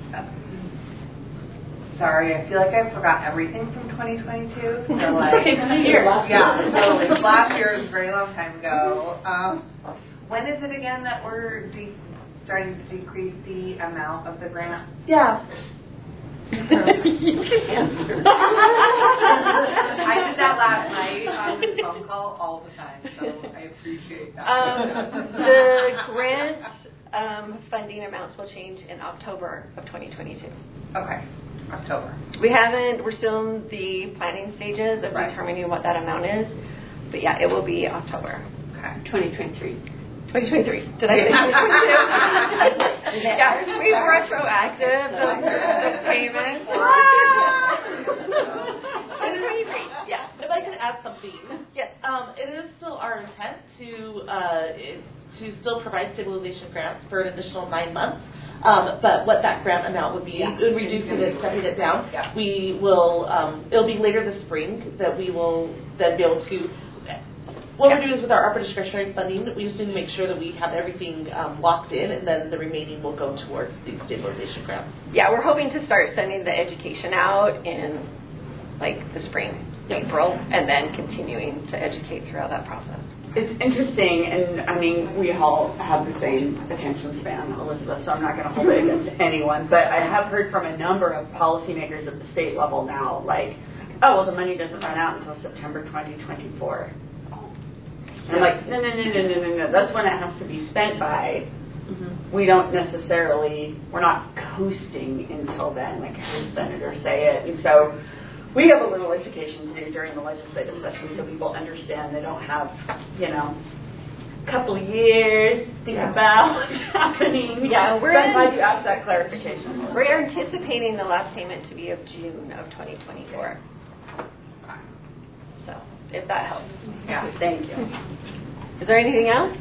Sorry, I feel like I forgot everything from twenty twenty-two. So like, Okay, it's a new year. Yeah, so last year was a very long time ago. Um, when is it again that we're de- starting to decrease the amount of the grant? Yeah. I did that last night on this phone call all the time, so I appreciate that. Um, the grant um, funding amounts will change in October of twenty twenty-two. Okay, October. We haven't, we're still in the planning stages of Right. determining what that amount is. But yeah, it will be October. Okay. twenty twenty-three. twenty twenty-three. Did I say twenty twenty-two? Yeah, we've retroactive the, the payment. twenty twenty-three. Yeah. If I can add something. Yes. Um, it is still our intent to uh, it- to still provide stabilization grants for an additional nine months. Um, but what that grant amount would be, Yeah. reducing it, stepping it down, Yeah. we will, um, it'll be later this spring that we will then be able to, what Yeah. we're doing is with our ARPA discretionary funding, we just need to make sure that we have everything um, locked in, and then the remaining will go towards these stabilization grants. Yeah, we're hoping to start sending the education out in like the spring, April, and then continuing to educate throughout that process. It's interesting, and I mean, we all have the same attention span, Elizabeth, so I'm not going to hold it against anyone, but I have heard from a number of policymakers at the state level now, like, oh, well, the money doesn't run out until September twenty twenty-four. And I'm like, no, no, no, no, no, no, no, that's when it has to be spent by. Mm-hmm. We don't necessarily, we're not coasting until then, like the senators say it, and so we have a little education to do during the legislative session so people understand they don't have, you know, a couple of years to think Yeah. about what's happening. Yeah, we're so I'm in- glad you asked that clarification. We're anticipating the last payment to be of June of twenty twenty-four. So, if that helps. Yeah. Thank you. Is there anything else?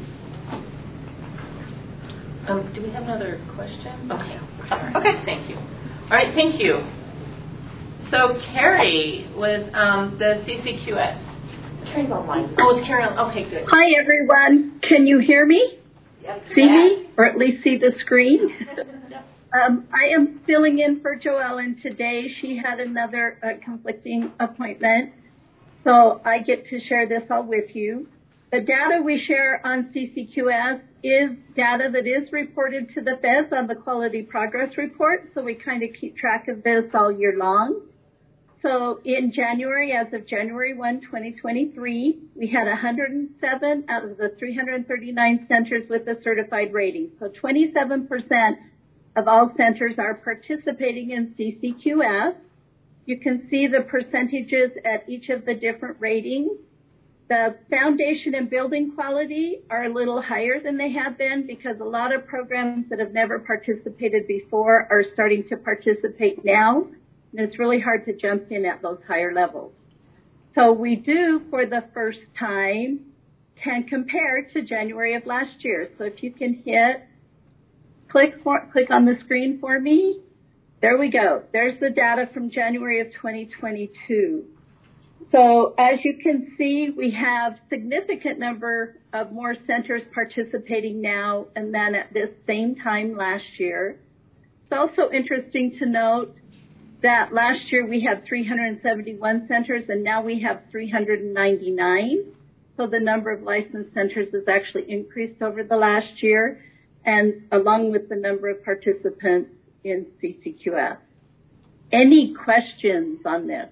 Um, do we have another question? Okay. Okay. Thank you. All right, thank you. So Carrie with um, the C C Q S. Carrie's online. Oh, it's Carrie. Okay, good. Hi, everyone. Can you hear me? Yep. See me? Or at least see the screen? Um, I am filling in for Joellen today. She had another uh, conflicting appointment, so I get to share this all with you. The data we share on C C Q S is data that is reported to the feds on the Quality Progress Report, so we kind of keep track of this all year long. So in January, as of January first, twenty twenty-three, we had one hundred seven out of the three hundred thirty-nine centers with a certified rating. So twenty-seven percent of all centers are participating in C C Q S. You can see the percentages at each of the different ratings. The foundation and building quality are a little higher than they have been because a lot of programs that have never participated before are starting to participate now. And it's really hard to jump in at those higher levels. So we do, for the first time, can compare to January of last year. So if you can hit, click, for, click on the screen for me. There we go. There's the data from January of twenty twenty-two. So as you can see, we have significant number of more centers participating now and then at this same time last year. It's also interesting to note that last year we had three hundred seventy-one centers and now we have three hundred ninety-nine. So the number of licensed centers has actually increased over the last year, and along with the number of participants in C C Q S. Any questions on this?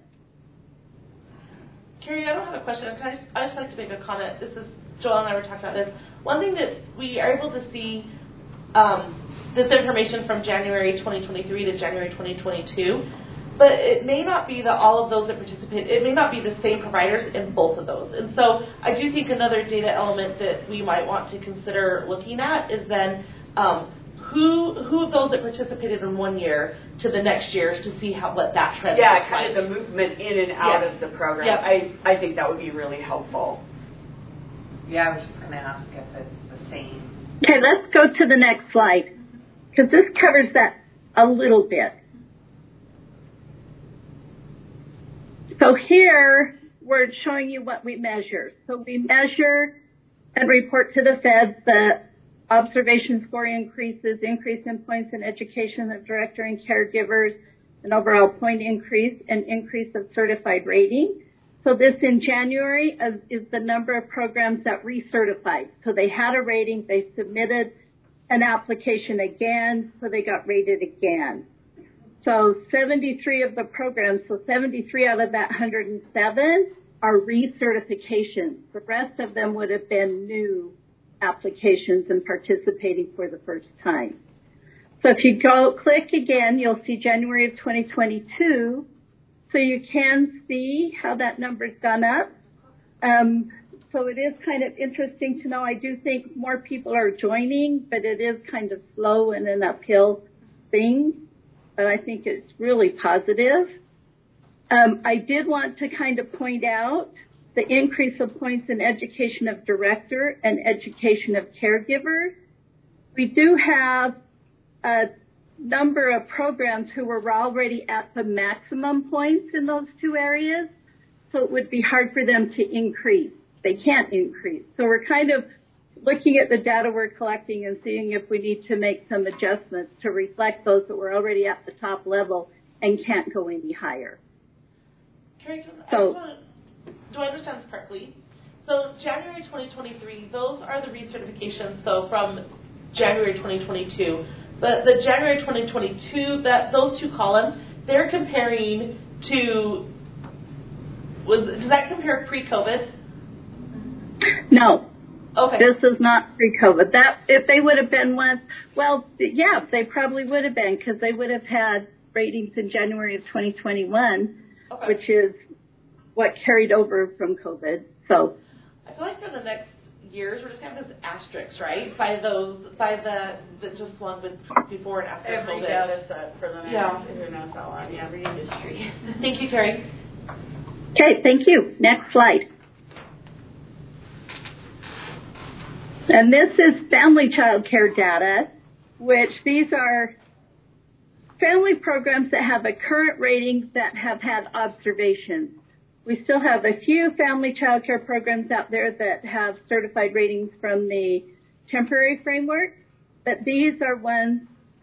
Carrie, I don't have a question. Can I just, I just like to make a comment. This is, Joel and I were talking about this. One thing that we are able to see um, this information from January twenty twenty-three to January twenty twenty-two, but it may not be that all of those that participate, it may not be the same providers in both of those. And so I do think another data element that we might want to consider looking at is then um, who who of those that participated in one year to the next year to see how what that trend yeah, looks kind like. of the movement in and out yes. of the program. Yep. I, I think that would be really helpful. Yeah, I was just going to ask if it's the same. Okay, let's go to the next slide, because this covers that a little bit. So here, we're showing you what we measure. So we measure and report to the feds the observation score increases, increase in points in education of director and caregivers, an overall point increase, and increase of certified rating. So this in January is, is the number of programs that recertified. So they had a rating, they submitted an application again, so they got rated again. So seventy-three of the programs, so seventy-three out of that one hundred seven are recertifications. The rest of them would have been new applications and participating for the first time. So if you go click again, you'll see January of twenty twenty-two. So you can see how that number's gone up. Um, so it is kind of interesting to know. I do think more people are joining, but it is kind of slow and an uphill thing. But I think it's really positive. Um, I did want to kind of point out the increase of points in education of director and education of caregivers. We do have a number of programs who were already at the maximum points in those two areas, so it would be hard for them to increase. They can't increase. So we're kind of looking at the data we're collecting and seeing if we need to make some adjustments to reflect those that were already at the top level and can't go any higher. Carrie, I So, just want to, do I understand this correctly? So January twenty twenty-three, those are the recertifications, so from January twenty twenty-two. But the January twenty twenty-two, that those two columns, they're comparing to, was, does that compare pre-COVID? No. Okay. This is not pre-COVID. That, if they would have been once, well, yeah, they probably would have been, because they would have had ratings in January of twenty twenty-one, okay. which is what carried over from COVID. So I feel like for the next years, we're just going to have this asterisk, right? By those, by the, the just one with before and after Every COVID. data set for the next, yeah. who knows how long, yeah. Every industry. Thank you, Carrie. okay, thank you. Next slide. And this is family child care data, which these are family programs that have a current rating that have had observations. We still have a few family child care programs out there that have certified ratings from the temporary framework, but these are ones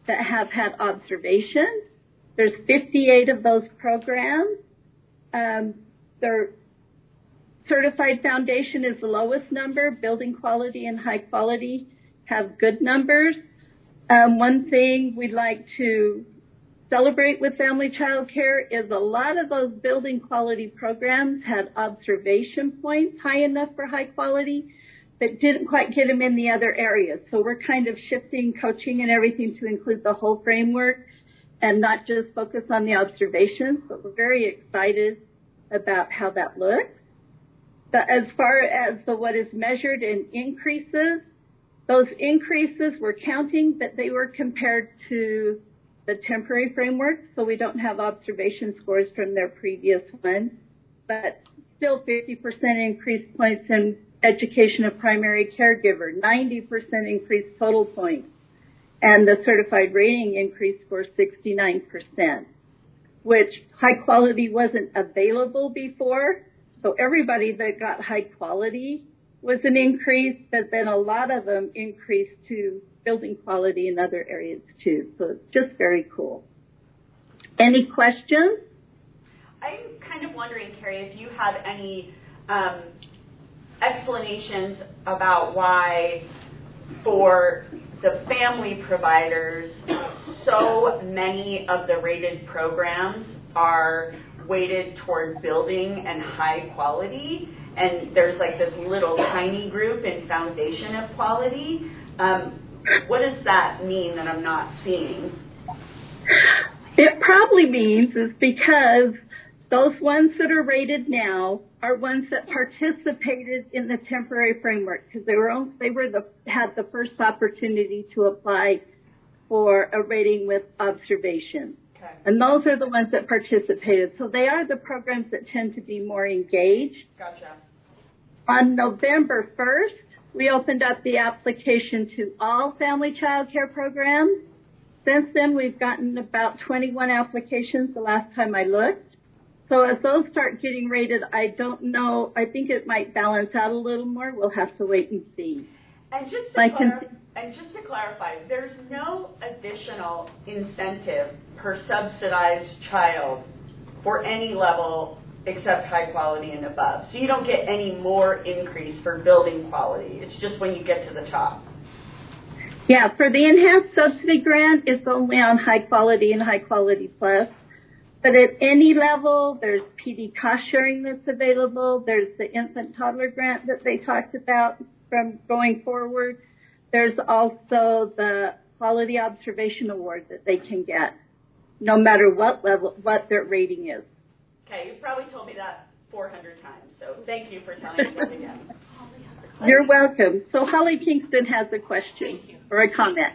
that have had observations. There's fifty-eight of those programs. Um, their certified foundation is the lowest number. Building quality and high quality have good numbers. Um, one thing we'd like to celebrate with family child care is a lot of those building quality programs had observation points high enough for high quality, but didn't quite get them in the other areas. So we're kind of shifting coaching and everything to include the whole framework and not just focus on the observations, but we're very excited about how that looks. But as far as the what is measured in increases, those increases we're counting, but they were compared to the temporary framework, so we don't have observation scores from their previous one, but still fifty percent increased points in education of primary caregiver, ninety percent increased total points, and the certified rating increased for sixty-nine percent, which high quality wasn't available before, so everybody that got high quality was an increase, but then a lot of them increased to building quality in other areas too. So it's just very cool. Any questions? I'm kind of wondering, Carrie, if you have any um, explanations about why for the family providers, so many of the rated programs are weighted toward building and high quality, and there's like this little tiny group in foundation of quality. Um, what does that mean that I'm not seeing? It probably means is because those ones that are rated now are ones that participated in the temporary framework because they were on, they were the had the first opportunity to apply for a rating with observation. Okay. And those are the ones that participated. So they are the programs that tend to be more engaged. Gotcha. On November first, we opened up the application to all family child care programs. Since then, we've gotten about twenty-one applications the last time I looked. So as those start getting rated, I don't know. I think it might balance out a little more. We'll have to wait and see. And just to, clar- and just to clarify, there's no additional incentive per subsidized child for any level except high quality and above. So you don't get any more increase for building quality. It's just when you get to the top. Yeah, for the enhanced subsidy grant, it's only on high quality and high quality plus. But at any level, there's P D cost sharing that's available. There's the infant toddler grant that they talked about from going forward. There's also the quality observation award that they can get, no matter what level, what their rating is. Okay, you've probably told me that four hundred times, so thank you for telling me once again. You're welcome. So Holly Kingston has a question or a comment.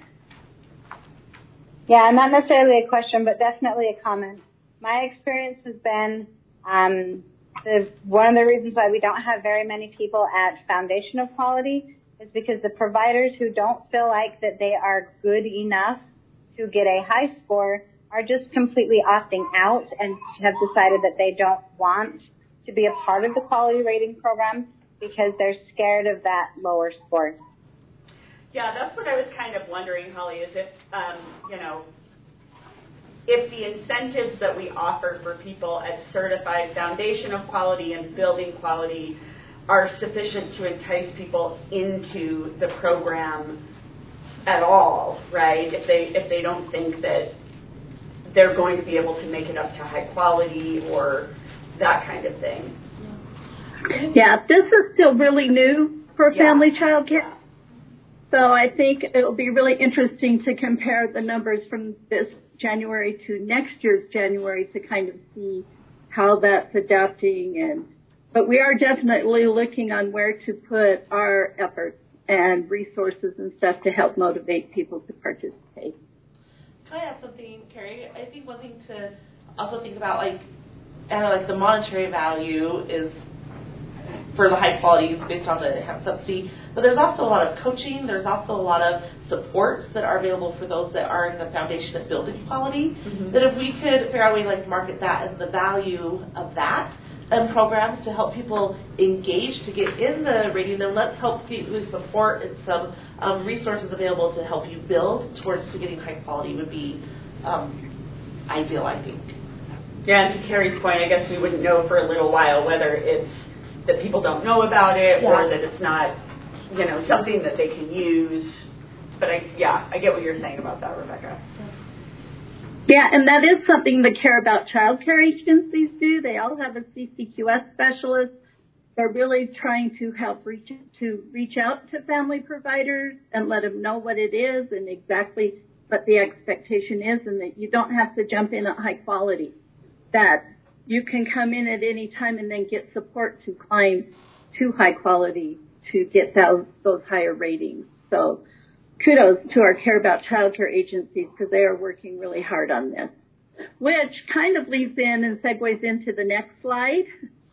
Yeah, not necessarily a question, but definitely a comment. My experience has been um, the, one of the reasons why we don't have very many people at Foundation of Quality is because the providers who don't feel like that they are good enough to get a high score are just completely opting out and have decided that they don't want to be a part of the quality rating program because they're scared of that lower score. Yeah, that's what I was kind of wondering, Holly, is if, um, you know, if the incentives that we offer for people at certified foundation of quality and building quality are sufficient to entice people into the program at all, right? If they if they don't think that they're going to be able to make it up to high quality or that kind of thing. Yeah, this is still really new for yeah. family child care. So I think it will be really interesting to compare the numbers from this January to next year's January to kind of see how that's adapting. And but we are definitely looking on where to put our efforts and resources and stuff to help motivate people to participate. Can I add something, Carrie? I think one thing to also think about, like, and like the monetary value is for the high qualities based on the enhanced subsidy. But there's also a lot of coaching. There's also a lot of supports that are available for those that are in the foundation of building quality. Mm-hmm. That if we could figure out a way to like market that as the value of that and programs to help people engage to get in the rating, then let's help get with support and some um, resources available to help you build towards to getting high quality would be um, ideal, I think. Yeah, and to Carrie's point, I guess we wouldn't know for a little while whether it's that people don't know about it, yeah, or that it's not, you know, something that they can use. But I, yeah, I get what you're saying about that, Rebecca. Yeah, and that is something the Care About Child Care agencies do. They all have a C C Q S specialist. They're really trying to help reach to reach out to family providers and let them know what it is and exactly what the expectation is, and that you don't have to jump in at high quality. That you can come in at any time and then get support to climb to high quality to get those, those higher ratings. So kudos to our Care About Child Care agencies because they are working really hard on this, which kind of leads in and segues into the next slide.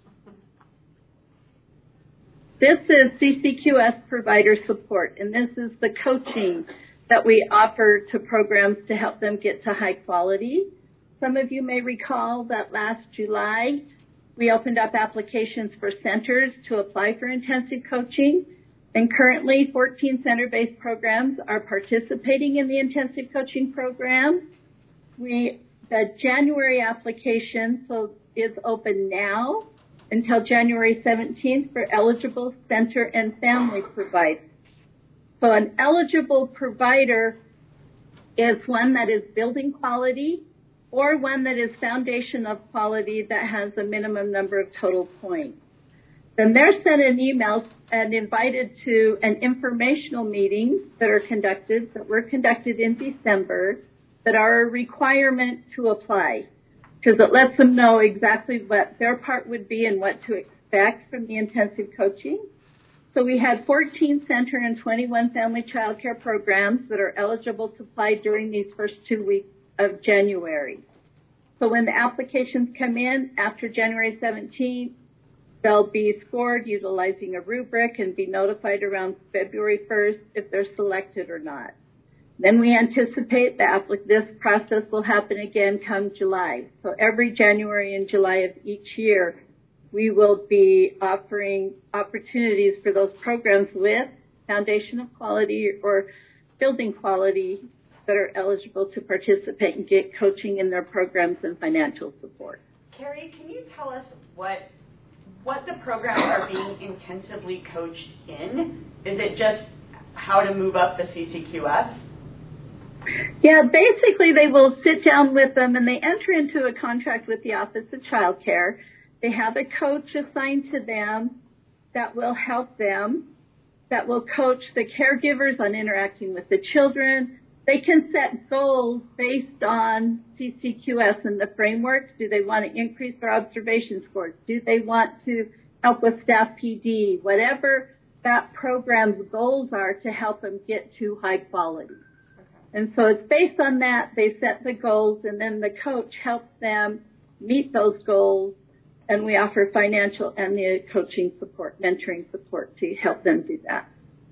This is C C Q S provider support, and this is the coaching that we offer to programs to help them get to high quality. Some of you may recall that last July, we opened up applications for centers to apply for intensive coaching, and currently fourteen center-based programs are participating in the intensive coaching program. We, the January application so is open now until January seventeenth for eligible center and family providers. So an eligible provider is one that is building quality or one that is foundation of quality that has a minimum number of total points. Then they're sent an email and invited to an informational meeting that are conducted, that were conducted in December, that are a requirement to apply, because it lets them know exactly what their part would be and what to expect from the intensive coaching. So we had fourteen center and twenty-one family child care programs that are eligible to apply during these first two weeks of January. So when the applications come in after January seventeenth, they'll be scored utilizing a rubric and be notified around February first if they're selected or not. Then we anticipate that this process will happen again come July. So every January and July of each year, we will be offering opportunities for those programs with foundation of quality or building quality that are eligible to participate and get coaching in their programs and financial support. Carrie, can you tell us what what the programs are being intensively coached in? Is it just how to move up the C C Q S? Yeah, basically they will sit down with them and they enter into a contract with the Office of Child Care. They have a coach assigned to them that will help them, that will coach the caregivers on interacting with the children. They can set goals based on C C Q S and the framework. Do they want to increase their observation scores? Do they want to help with staff P D? Whatever that program's goals are to help them get to high quality. Okay. And so it's based on that. They set the goals, and then the coach helps them meet those goals, and we offer financial and the coaching support, mentoring support to help them do that.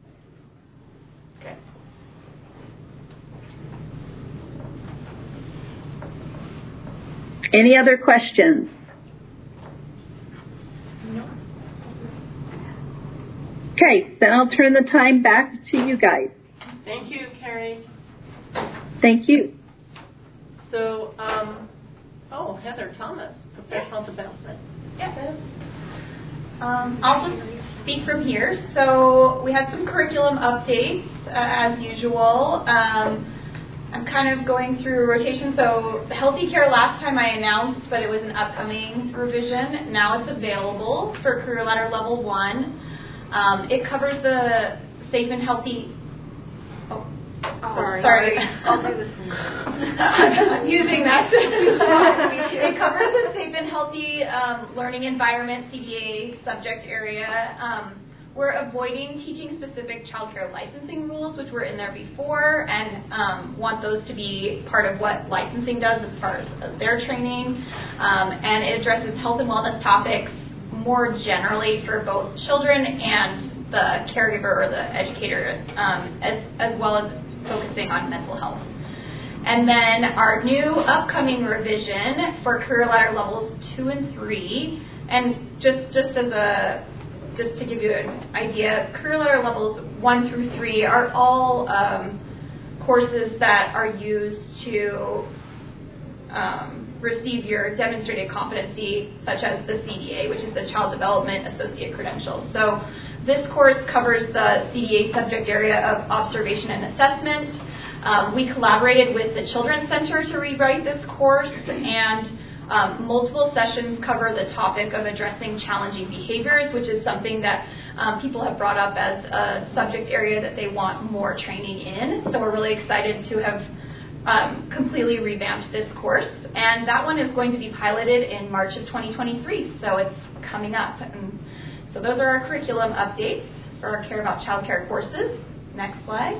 Any other questions? No. Okay, then I'll turn the time back to you guys. Thank you, Carrie. Thank you. So, um, oh, Heather Thomas, professional development. Yeah. Um, I'll just speak from here. So we had some curriculum updates, uh, as usual. Um, I'm kind of going through a rotation. So the Healthy Care last time I announced, but it was an upcoming revision. Now it's available for Career Ladder Level one. Um, it covers the safe and healthy... Oh, oh sorry. sorry. I'll do this. I'm using that. It covers the safe and healthy um, learning environment, C D A subject area. Um, We're avoiding teaching-specific child care licensing rules, which were in there before, and um, want those to be part of what licensing does as far as, as their training. Um, and it addresses health and wellness topics more generally for both children and the caregiver or the educator, um, as, as well as focusing on mental health. And then our new upcoming revision for career ladder levels two and three, and just, just as a just to give you an idea, career ladder levels one through three are all um, courses that are used to um, receive your demonstrated competency, such as the C D A, which is the Child Development Associate Credential. So this course covers the C D A subject area of observation and assessment. Um, we collaborated with the Children's Center to rewrite this course, and um, multiple sessions cover the topic of addressing challenging behaviors, which is something that um, people have brought up as a subject area that they want more training in. So we're really excited to have um, completely revamped this course, and that one is going to be piloted in March of twenty twenty-three, so it's coming up. And so those are our curriculum updates for our Care About Childcare courses. Next slide.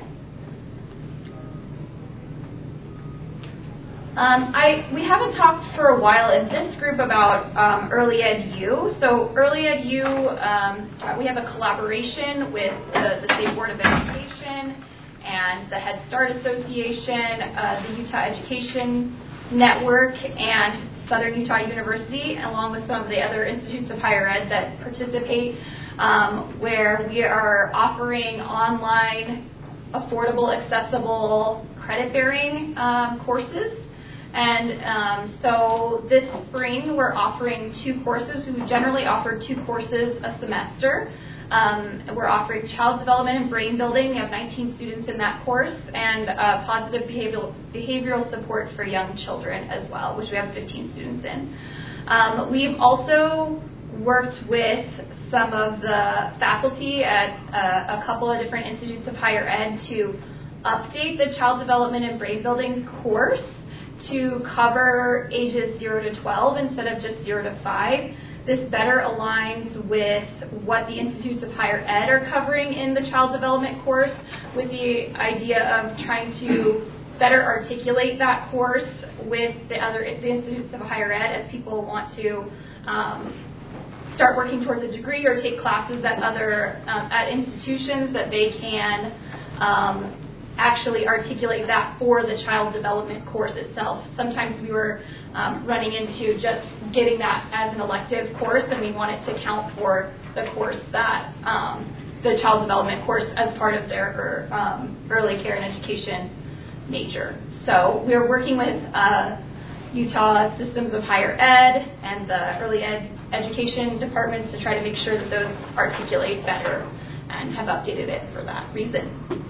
Um, I, we haven't talked for a while in this group about um, Early Ed U. So Early Ed U, um, we have a collaboration with the, the State Board of Education and the Head Start Association, uh, the Utah Education Network, and Southern Utah University, along with some of the other institutes of higher ed that participate, um, where we are offering online, affordable, accessible, credit-bearing um, courses. And um, so this spring we're offering two courses. We generally offer two courses a semester. Um, we're offering child development and brain building. We have nineteen students in that course, and uh, positive behavioral, behavioral support for young children as well, which we have fifteen students in. Um, we've also worked with some of the faculty at uh, a couple of different institutes of higher ed to update the child development and brain building course to cover ages zero to twelve instead of just zero to five. This better aligns with what the institutes of higher ed are covering in the child development course, with the idea of trying to better articulate that course with the other the institutes of higher ed as people want to um, start working towards a degree or take classes at other um, at institutions, that they can um, actually articulate that for the child development course itself. Sometimes we were um, running into just getting that as an elective course, and we wanted to count for the course that um, the child development course as part of their um, early care and education major. So we're working with uh, Utah Systems of Higher Ed and the early ed education departments to try to make sure that those articulate better, and have updated it for that reason.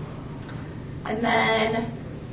And then,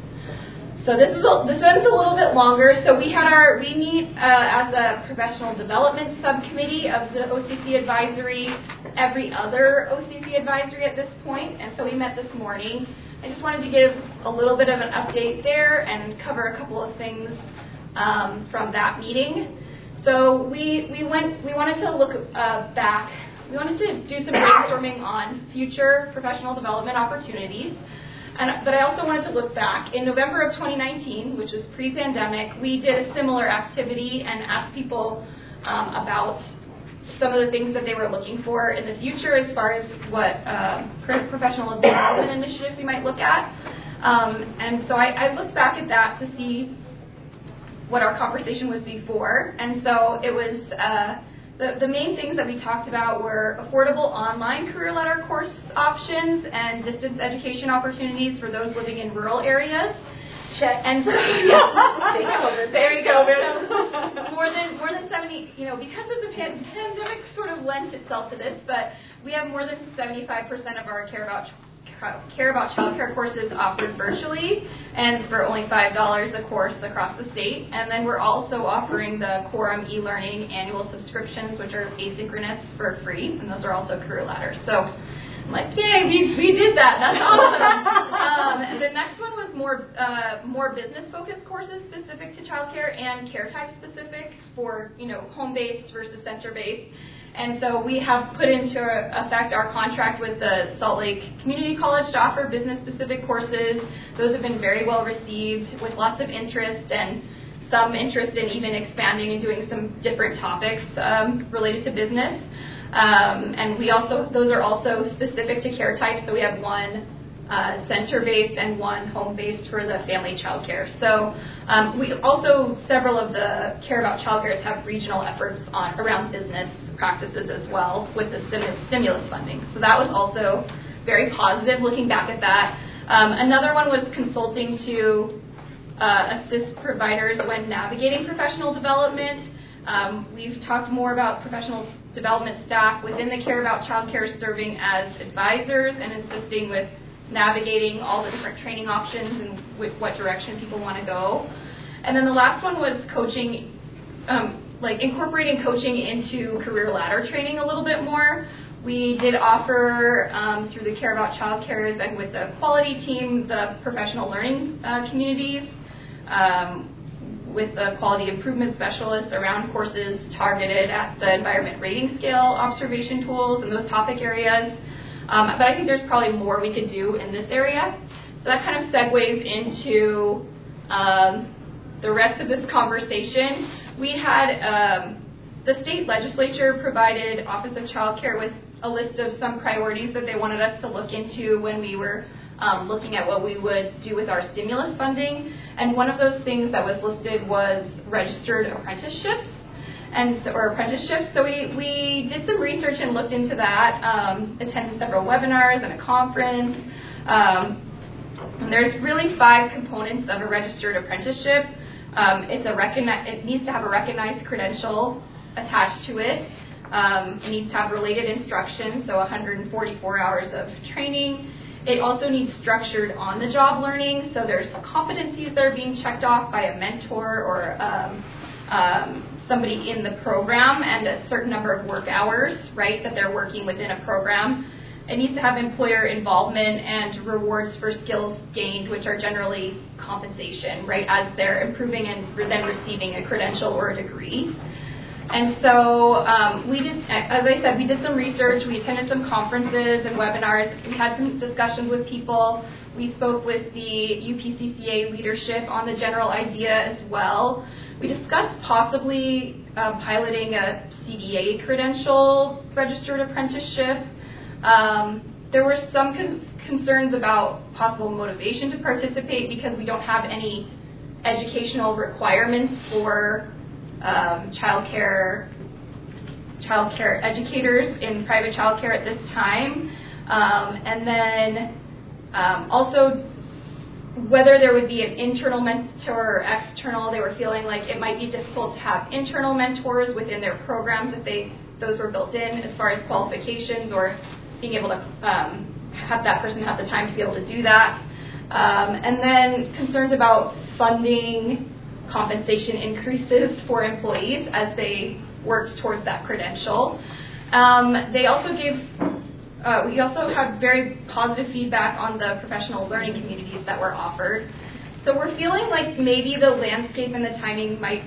so this is a, this one's a little bit longer. So we had our, we meet uh, as a professional development subcommittee of the O C C advisory every other O C C advisory at this point, and so we met this morning. I just wanted to give a little bit of an update there and cover a couple of things um, from that meeting. So we we went we wanted to look uh, back. We wanted to do some brainstorming on future professional development opportunities. And, but I also wanted to look back. In November of twenty nineteen, which was pre-pandemic, we did a similar activity and asked people um, about some of the things that they were looking for in the future as far as what uh, professional development initiatives we might look at. Um, and so I, I looked back at that to see what our conversation was before. And so it was... Uh, The, the main things that we talked about were affordable online career ladder course options and distance education opportunities for those living in rural areas. Check. And so, yeah, there you go. So more than more than seventy, you know, because of the pan- pandemic, sort of lent itself to this. But we have more than seventy-five percent of our Care About Care About Childcare courses offered virtually, and for only five dollars a course across the state. And then we're also offering the Quorum e-learning annual subscriptions, which are asynchronous for free, and those are also career ladders. So I'm like, yay, we, we did that. That's awesome. um, the next one was more uh, more business-focused courses specific to childcare and care type specific for, you know, home-based versus center-based. And so we have put into effect our contract with the Salt Lake Community College to offer business-specific courses. Those have been very well received with lots of interest, and some interest in even expanding and doing some different topics um, related to business. Um, and we also, those are also specific to care types. So we have one uh, center-based and one home-based for the family child care. So um, we also, several of the Care About Childcares have regional efforts on around business practices as well with the stim- stimulus funding. So that was also very positive looking back at that. Um, another one was consulting to uh, assist providers when navigating professional development. Um, we've talked more about professional development staff within the Care About Childcare serving as advisors and assisting with navigating all the different training options and with what direction people want to go. And then the last one was coaching, um, like incorporating coaching into career ladder training a little bit more. We did offer um, through the Care About Childcares and with the quality team the professional learning uh, communities um, with the quality improvement specialists around courses targeted at the environment rating scale observation tools and those topic areas. Um, but I think there's probably more we could do in this area. So that kind of segues into um, the rest of this conversation. We had um, the state legislature provided Office of Child Care with a list of some priorities that they wanted us to look into when we were um, looking at what we would do with our stimulus funding. And one of those things that was listed was registered apprenticeships. And or apprenticeships. So we, we did some research and looked into that, um, attended several webinars and a conference. Um, and there's really five components of a registered apprenticeship. Um, it's a recogni- it needs to have a recognized credential attached to it. Um, it needs to have related instruction, so one hundred forty-four hours of training. It also needs structured on-the-job learning, so there's competencies that are being checked off by a mentor or um, um, somebody in the program and a certain number of work hours, right, that they're working within a program. It needs to have employer involvement and rewards for skills gained, which are generally compensation, right, as they're improving and then receiving a credential or a degree. And so um, we did, as I said, we did some research. We attended some conferences and webinars. We had some discussions with people. We spoke with the U P C C A leadership on the general idea as well. We discussed possibly uh, piloting a C D A credential registered apprenticeship. Um, there were some con- concerns about possible motivation to participate because we don't have any educational requirements for um, child care, child care educators in private child care at this time. Um, and then um, also whether there would be an internal mentor or external. They were feeling like it might be difficult to have internal mentors within their programs if they those were built in as far as qualifications or being able to um, have that person have the time to be able to do that. Um, and then concerns about funding compensation increases for employees as they worked towards that credential. Um, they also gave Uh, we also had very positive feedback on the professional learning communities that were offered. So we're feeling like maybe the landscape and the timing might,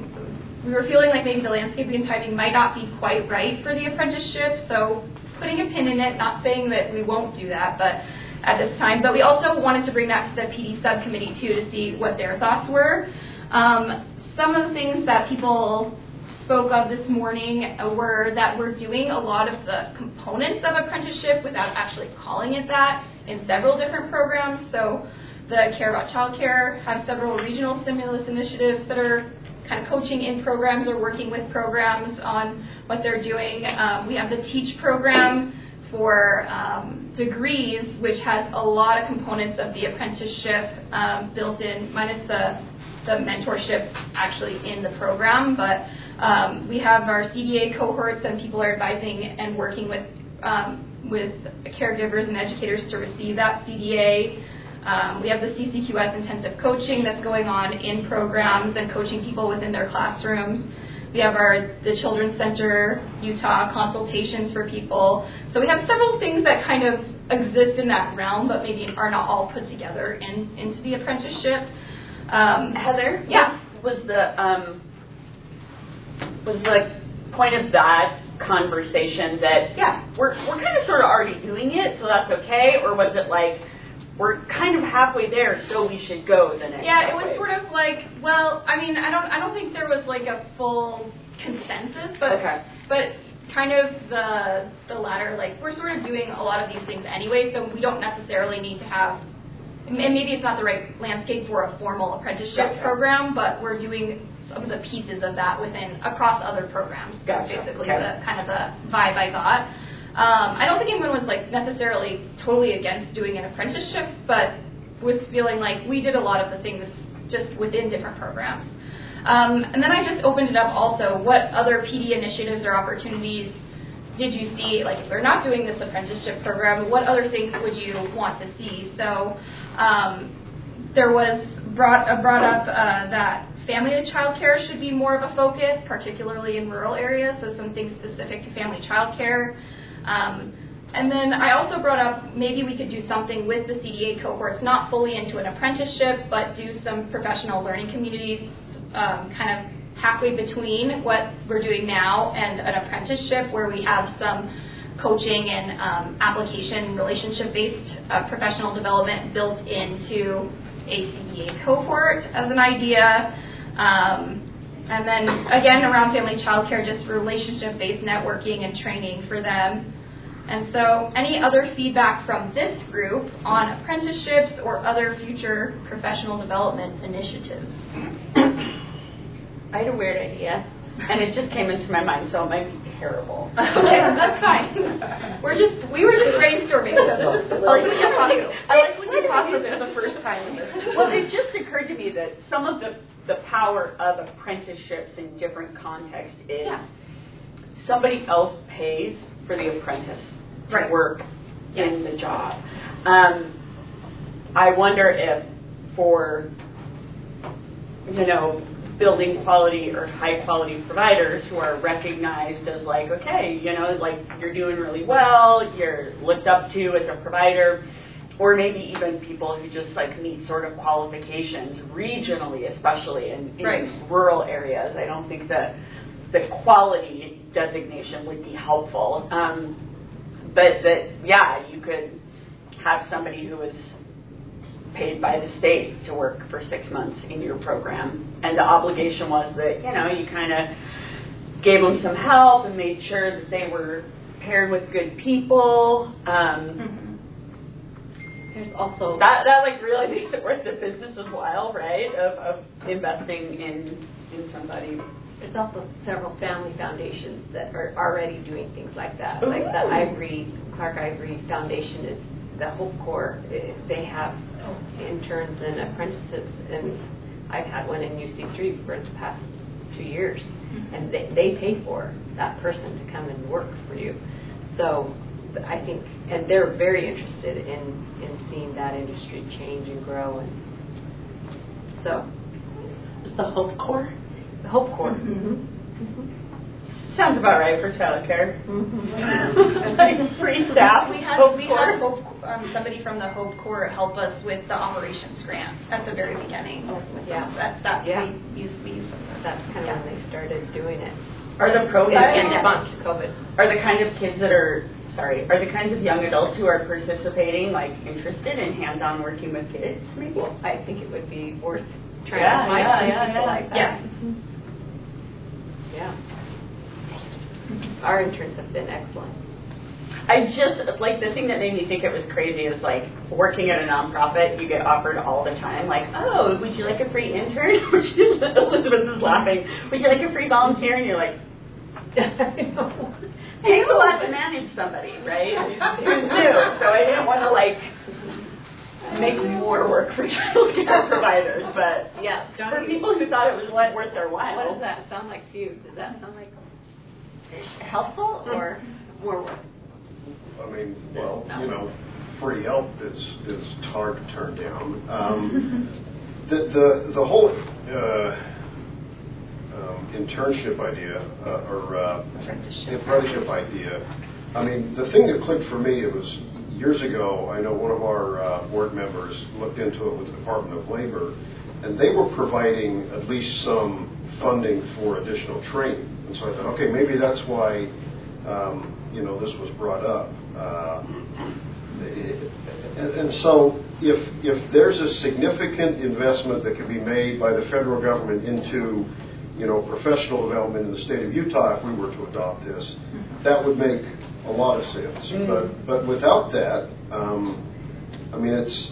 we were feeling like maybe the landscape and timing might not be quite right for the apprenticeship. So putting a pin in it, not saying that we won't do that, but at this time. But we also wanted to bring that to the P D subcommittee too to see what their thoughts were. Um, some of the things that people spoke of this morning were that we're doing a lot of the components of apprenticeship without actually calling it that in several different programs. So the Care About Childcare have several regional stimulus initiatives that are kind of coaching in programs or working with programs on what they're doing. Um, we have the TEACH program for um, degrees, which has a lot of components of the apprenticeship um, built in, minus the, the mentorship actually in the program. But Um, we have our C D A cohorts, and people are advising and working with um, with caregivers and educators to receive that C D A. Um, we have the C C Q S intensive coaching that's going on in programs and coaching people within their classrooms. We have our the Children's Center Utah consultations for people. So we have several things that kind of exist in that realm, but maybe are not all put together in into the apprenticeship. Um, Heather, yeah, was the um, was the point of that conversation that yeah we're we're kind of sort of already doing it, so that's okay, or was it like we're kind of halfway there, so we should go the next Yeah, it halfway. was sort of like, well, I mean, I don't, I don't think there was like a full consensus, but, okay. but kind of the, the latter, like we're sort of doing a lot of these things anyway, so we don't necessarily need to have, and maybe it's not the right landscape for a formal apprenticeship Gotcha. program, but we're doing some of the pieces of that within, across other programs. That's Gotcha. basically Okay. the kind of the vibe I got. Um, I don't think anyone was like necessarily totally against doing an apprenticeship, but was feeling like we did a lot of the things just within different programs. Um, and then I just opened it up also, what other P D initiatives or opportunities did you see, like if we're not doing this apprenticeship program, what other things would you want to see? So um, there was brought, uh, brought up uh, that family and child care should be more of a focus, particularly in rural areas, so some things specific to family child care. Um, and then I also brought up maybe we could do something with the C D A cohorts, not fully into an apprenticeship, but do some professional learning communities um, kind of halfway between what we're doing now and an apprenticeship where we have some coaching and um, application relationship-based uh, professional development built into a C D A cohort as an idea. Um, and then, again, around family child care, just relationship-based networking and training for them. And so any other feedback from this group on apprenticeships or other future professional development initiatives? I had a weird idea, and it just came into my mind, so it might be terrible. Okay, that's fine. We're just, we were just brainstorming, so this is, I like when you talk, I like when you talk for the first time. Well, it just occurred to me that some of the, the power of apprenticeships in different contexts is Yeah. somebody else pays for the apprentice to Right. work in the job. Um, I wonder if for, you know, building quality or high quality providers who are recognized as like, okay, you know, like you're doing really well, you're looked up to as a provider, or maybe even people who just like meet sort of qualifications regionally, especially in, in Right. rural areas. I don't think that the quality designation would be helpful. Um, but that, yeah, you could have somebody who is paid by the state to work for six months in your program. And the obligation was that, you know, you kind of gave them some help and made sure that they were paired with good people. Um, mm-hmm. There's also... That, that like really makes it worth the business's while, right, of, of investing in, in somebody. There's also several family foundations that are already doing things like that. Like the Ooh. Ivory, Clark Ivory Foundation is the Hope Corps. They have interns and apprentices, and I've had one in U C three for the past two years, and they, they pay for that person to come and work for you. So I think, and they're very interested in, in seeing that industry change and grow. And so, Is the Hope Corps? the Hope Corps. Mm-hmm. Mm-hmm. Sounds about right for childcare. Mm-hmm. Like free staff. We had, Hope we Corps. had Hope, um, somebody from the Hope Corps help us with the operations grant at the very beginning. Oh, With yeah. some- That, that Yeah. we used, we used some of that. That's kind of Yeah. when they started doing it. Are the In, programs in response to COVID. are the kind of kids that are sorry are the kinds of young adults who are participating like interested in hands-on working with kids? Maybe. Well, I think it would be worth trying Yeah, to find yeah, some yeah, people yeah. like that. Yeah. Yeah. Our interns have been excellent. I just like the thing that made me think it was crazy is like working at a nonprofit, you get offered all the time like, oh, would you like a free intern? Elizabeth is laughing. Would you like a free volunteer? And you're like, I know. it takes a lot to manage somebody, right? Who's new? So I didn't want to like make more work for child care providers, but Yeah. for people who thought it was what, worth their while. What does that sound like to you? Does that sound like helpful or more work? I mean, well, you know, free help is is hard to turn down. Um, the the the whole uh, um, internship idea uh, or uh, Apprenticeship. apprenticeship idea. I mean, the thing that clicked for me, it was years ago. I know one of our uh, board members looked into it with the Department of Labor, and they were providing at least some funding for additional training. And so I thought, okay, maybe that's why um, you know this was brought up. Uh, and, and so if if there's a significant investment that can be made by the federal government into, you know, professional development in the state of Utah, if we were to adopt this, that would make a lot of sense. Mm-hmm. But but without that, um, I mean, it's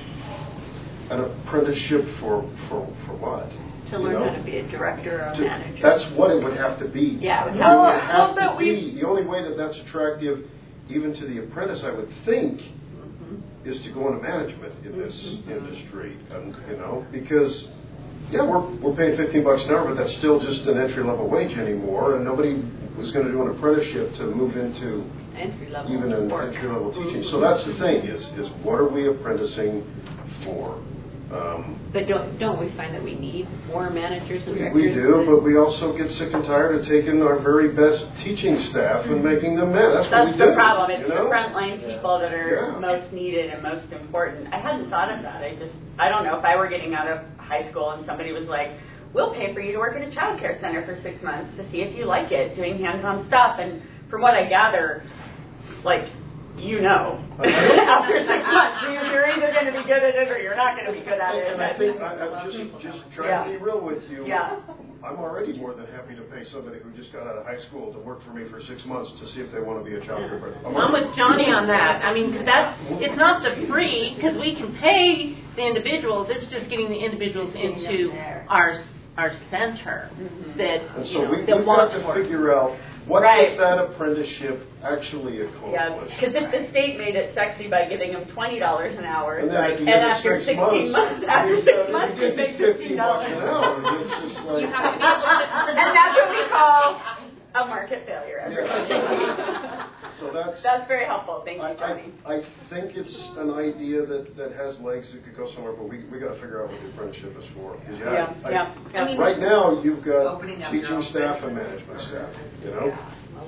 an apprenticeship for for, for what? To learn you know? how to be a director or a to, manager. That's what it would have to be. Yeah, it would have, well, it would have that to we... be. The only way that that's attractive, even to the apprentice, I would think, mm-hmm. is to go into management in this mm-hmm. industry. And, you know, because yeah, we're we're paying fifteen bucks an hour, but that's still just an entry level wage anymore, and nobody was going to do an apprenticeship to move into entry level even an entry level teaching. Mm-hmm. So that's the thing: is is what are we apprenticing for? Um, but don't don't we find that we need more managers and directors? We do, but we also get sick and tired of taking our very best teaching staff and making them mad. That's, That's what we do. the problem. It's you know? the frontline people that are yeah. most needed and most important. I hadn't thought of that. I just, I don't know, if I were getting out of high school and somebody was like, we'll pay for you to work at a child care center for six months to see if you like it, doing hands-on stuff. And from what I gather, like, you know, after six months, you're either going to be good at it or you're not going to be good at it. And I think I, I'm just just trying yeah. to be real with you. Yeah. I'm already more than happy to pay somebody who just got out of high school to work for me for six months to see if they want to be a child care provider. I'm, I'm with Johnny on that. I mean, because that's it's not the free because we can pay the individuals. It's just getting the individuals into our our center mm-hmm. that and so you know we, that we've want got to work. figure out. What right. does that apprenticeship actually accomplish? Yeah, because if the state made it sexy by giving them twenty dollars an hour, and, like, and after six sixteen months, months, after you, six uh, months, you you make fifteen dollars an hour. It's just like, you have to be able to, and that's what we call a market failure. Everybody. Yeah. So that's that's very helpful. Thank you, I, Johnny. I, I think it's an idea that, that has legs that could go somewhere, but we we got to figure out what the apprenticeship is for. Yeah, yeah, I, yeah. I, I mean, right now, you've got teaching staff and management staff. You know. Yeah.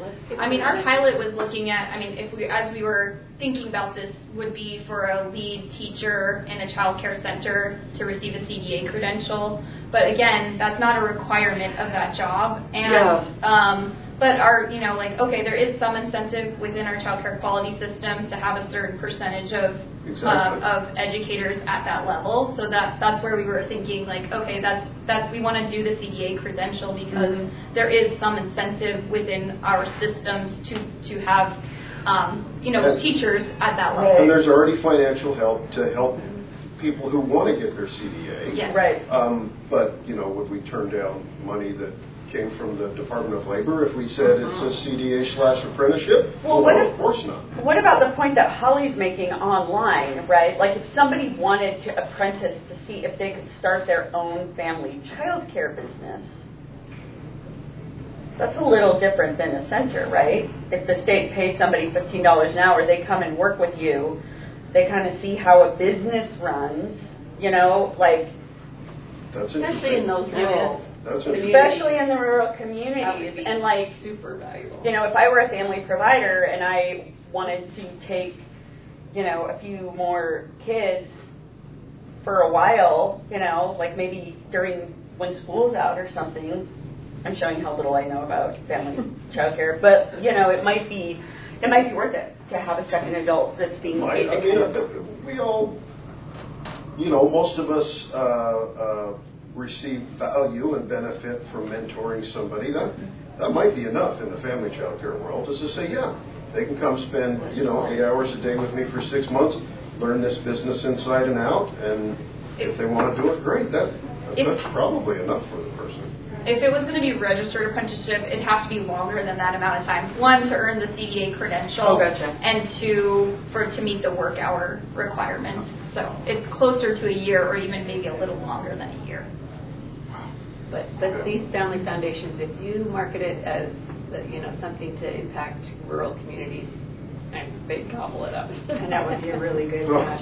I mean, our pilot was looking at, I mean, if we, as we were thinking about this, would be for a lead teacher in a child care center to receive a C D A credential. But again, that's not a requirement of that job. And, yeah. um, but our, you know, like, okay, there is some incentive within our child care quality system to have a certain percentage of exactly. um, of educators at that level. So that that's where we were thinking, like, okay, that's that's we want to do the C D A credential because mm-hmm. there is some incentive within our systems to to have, um, you know, and, teachers at that level. And there's already financial help to help people who want to get their C D A. Yes. Right. Um, but you know, would we turn down money that came from the Department of Labor if we said mm-hmm. it's a C D A slash apprenticeship? Well, well what no, if, of course not. What about the point that Holly's making online, right? Like if somebody wanted to apprentice to see if they could start their own family child care business, that's a little different than a center, right? If the state pays somebody fifteen dollars an hour, they come and work with you, they kind of see how a business runs, you know, like... That's especially in those rural... That's especially in the rural communities, and like super valuable. You know, if I were a family provider and I wanted to take, you know, a few more kids for a while, you know, like maybe during when school's out or something. I'm showing how little I know about family childcare, but you know, it might be it might be worth it to have a second adult that's being paid. I mean, we all, you know, most of us. Uh, uh, receive value and benefit from mentoring somebody. That that might be enough in the family child care world, is to say, yeah, they can come spend, you know, eight hours a day with me for six months, learn this business inside and out, and if they want to do it, great. That that's probably enough for the person. If it was going to be registered apprenticeship, it'd have to be longer than that amount of time. One, to earn the C D A credential, oh, gotcha. and two, for to meet the work hour requirements. So it's closer to a year, or even maybe a little longer than a year. But but these family foundations, if you market it as you know something to impact rural communities, they gobble it up, and that would be a really good match.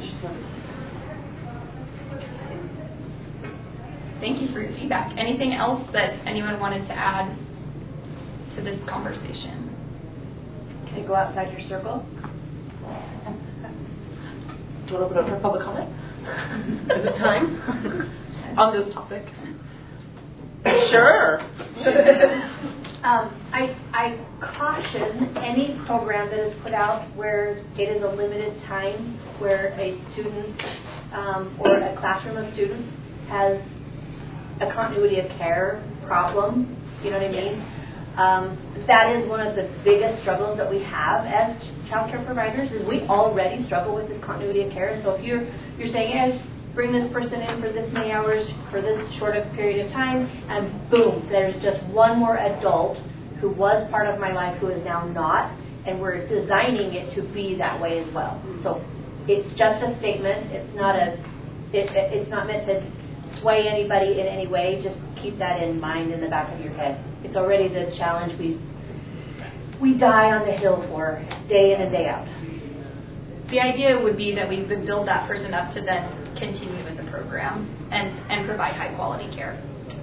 Thank you for your feedback. Anything else that anyone wanted to add to this conversation? Can you go outside your circle? Do you want to open up for public comment? Is it time on this topic? Sure. Um, I, I caution any program that is put out where it is a limited time, where a student um, or a classroom of students has a continuity of care problem, you know what I mean? Um, that is one of the biggest struggles that we have as child care providers, is we already struggle with this continuity of care. So if you're, you're saying, hey, bring this person in for this many hours for this short of period of time, and boom, there's just one more adult who was part of my life who is now not, and we're designing it to be that way as well. So it's just a statement. It's not a. It, it, it's not meant to sway anybody in any way. Just keep that in mind in the back of your head. It's already the challenge we we die on the hill for day in and day out. The idea would be that we would build that person up to then continue in the program and, and provide high quality care.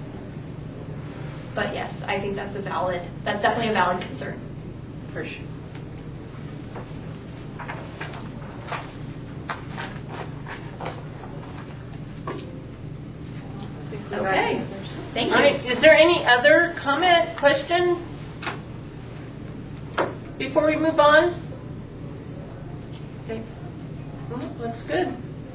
But yes, I think that's a valid, that's definitely a valid concern. For sure. Okay. Thank you. All right. Is there any other comment, question before we move on? Okay. Well, that's good.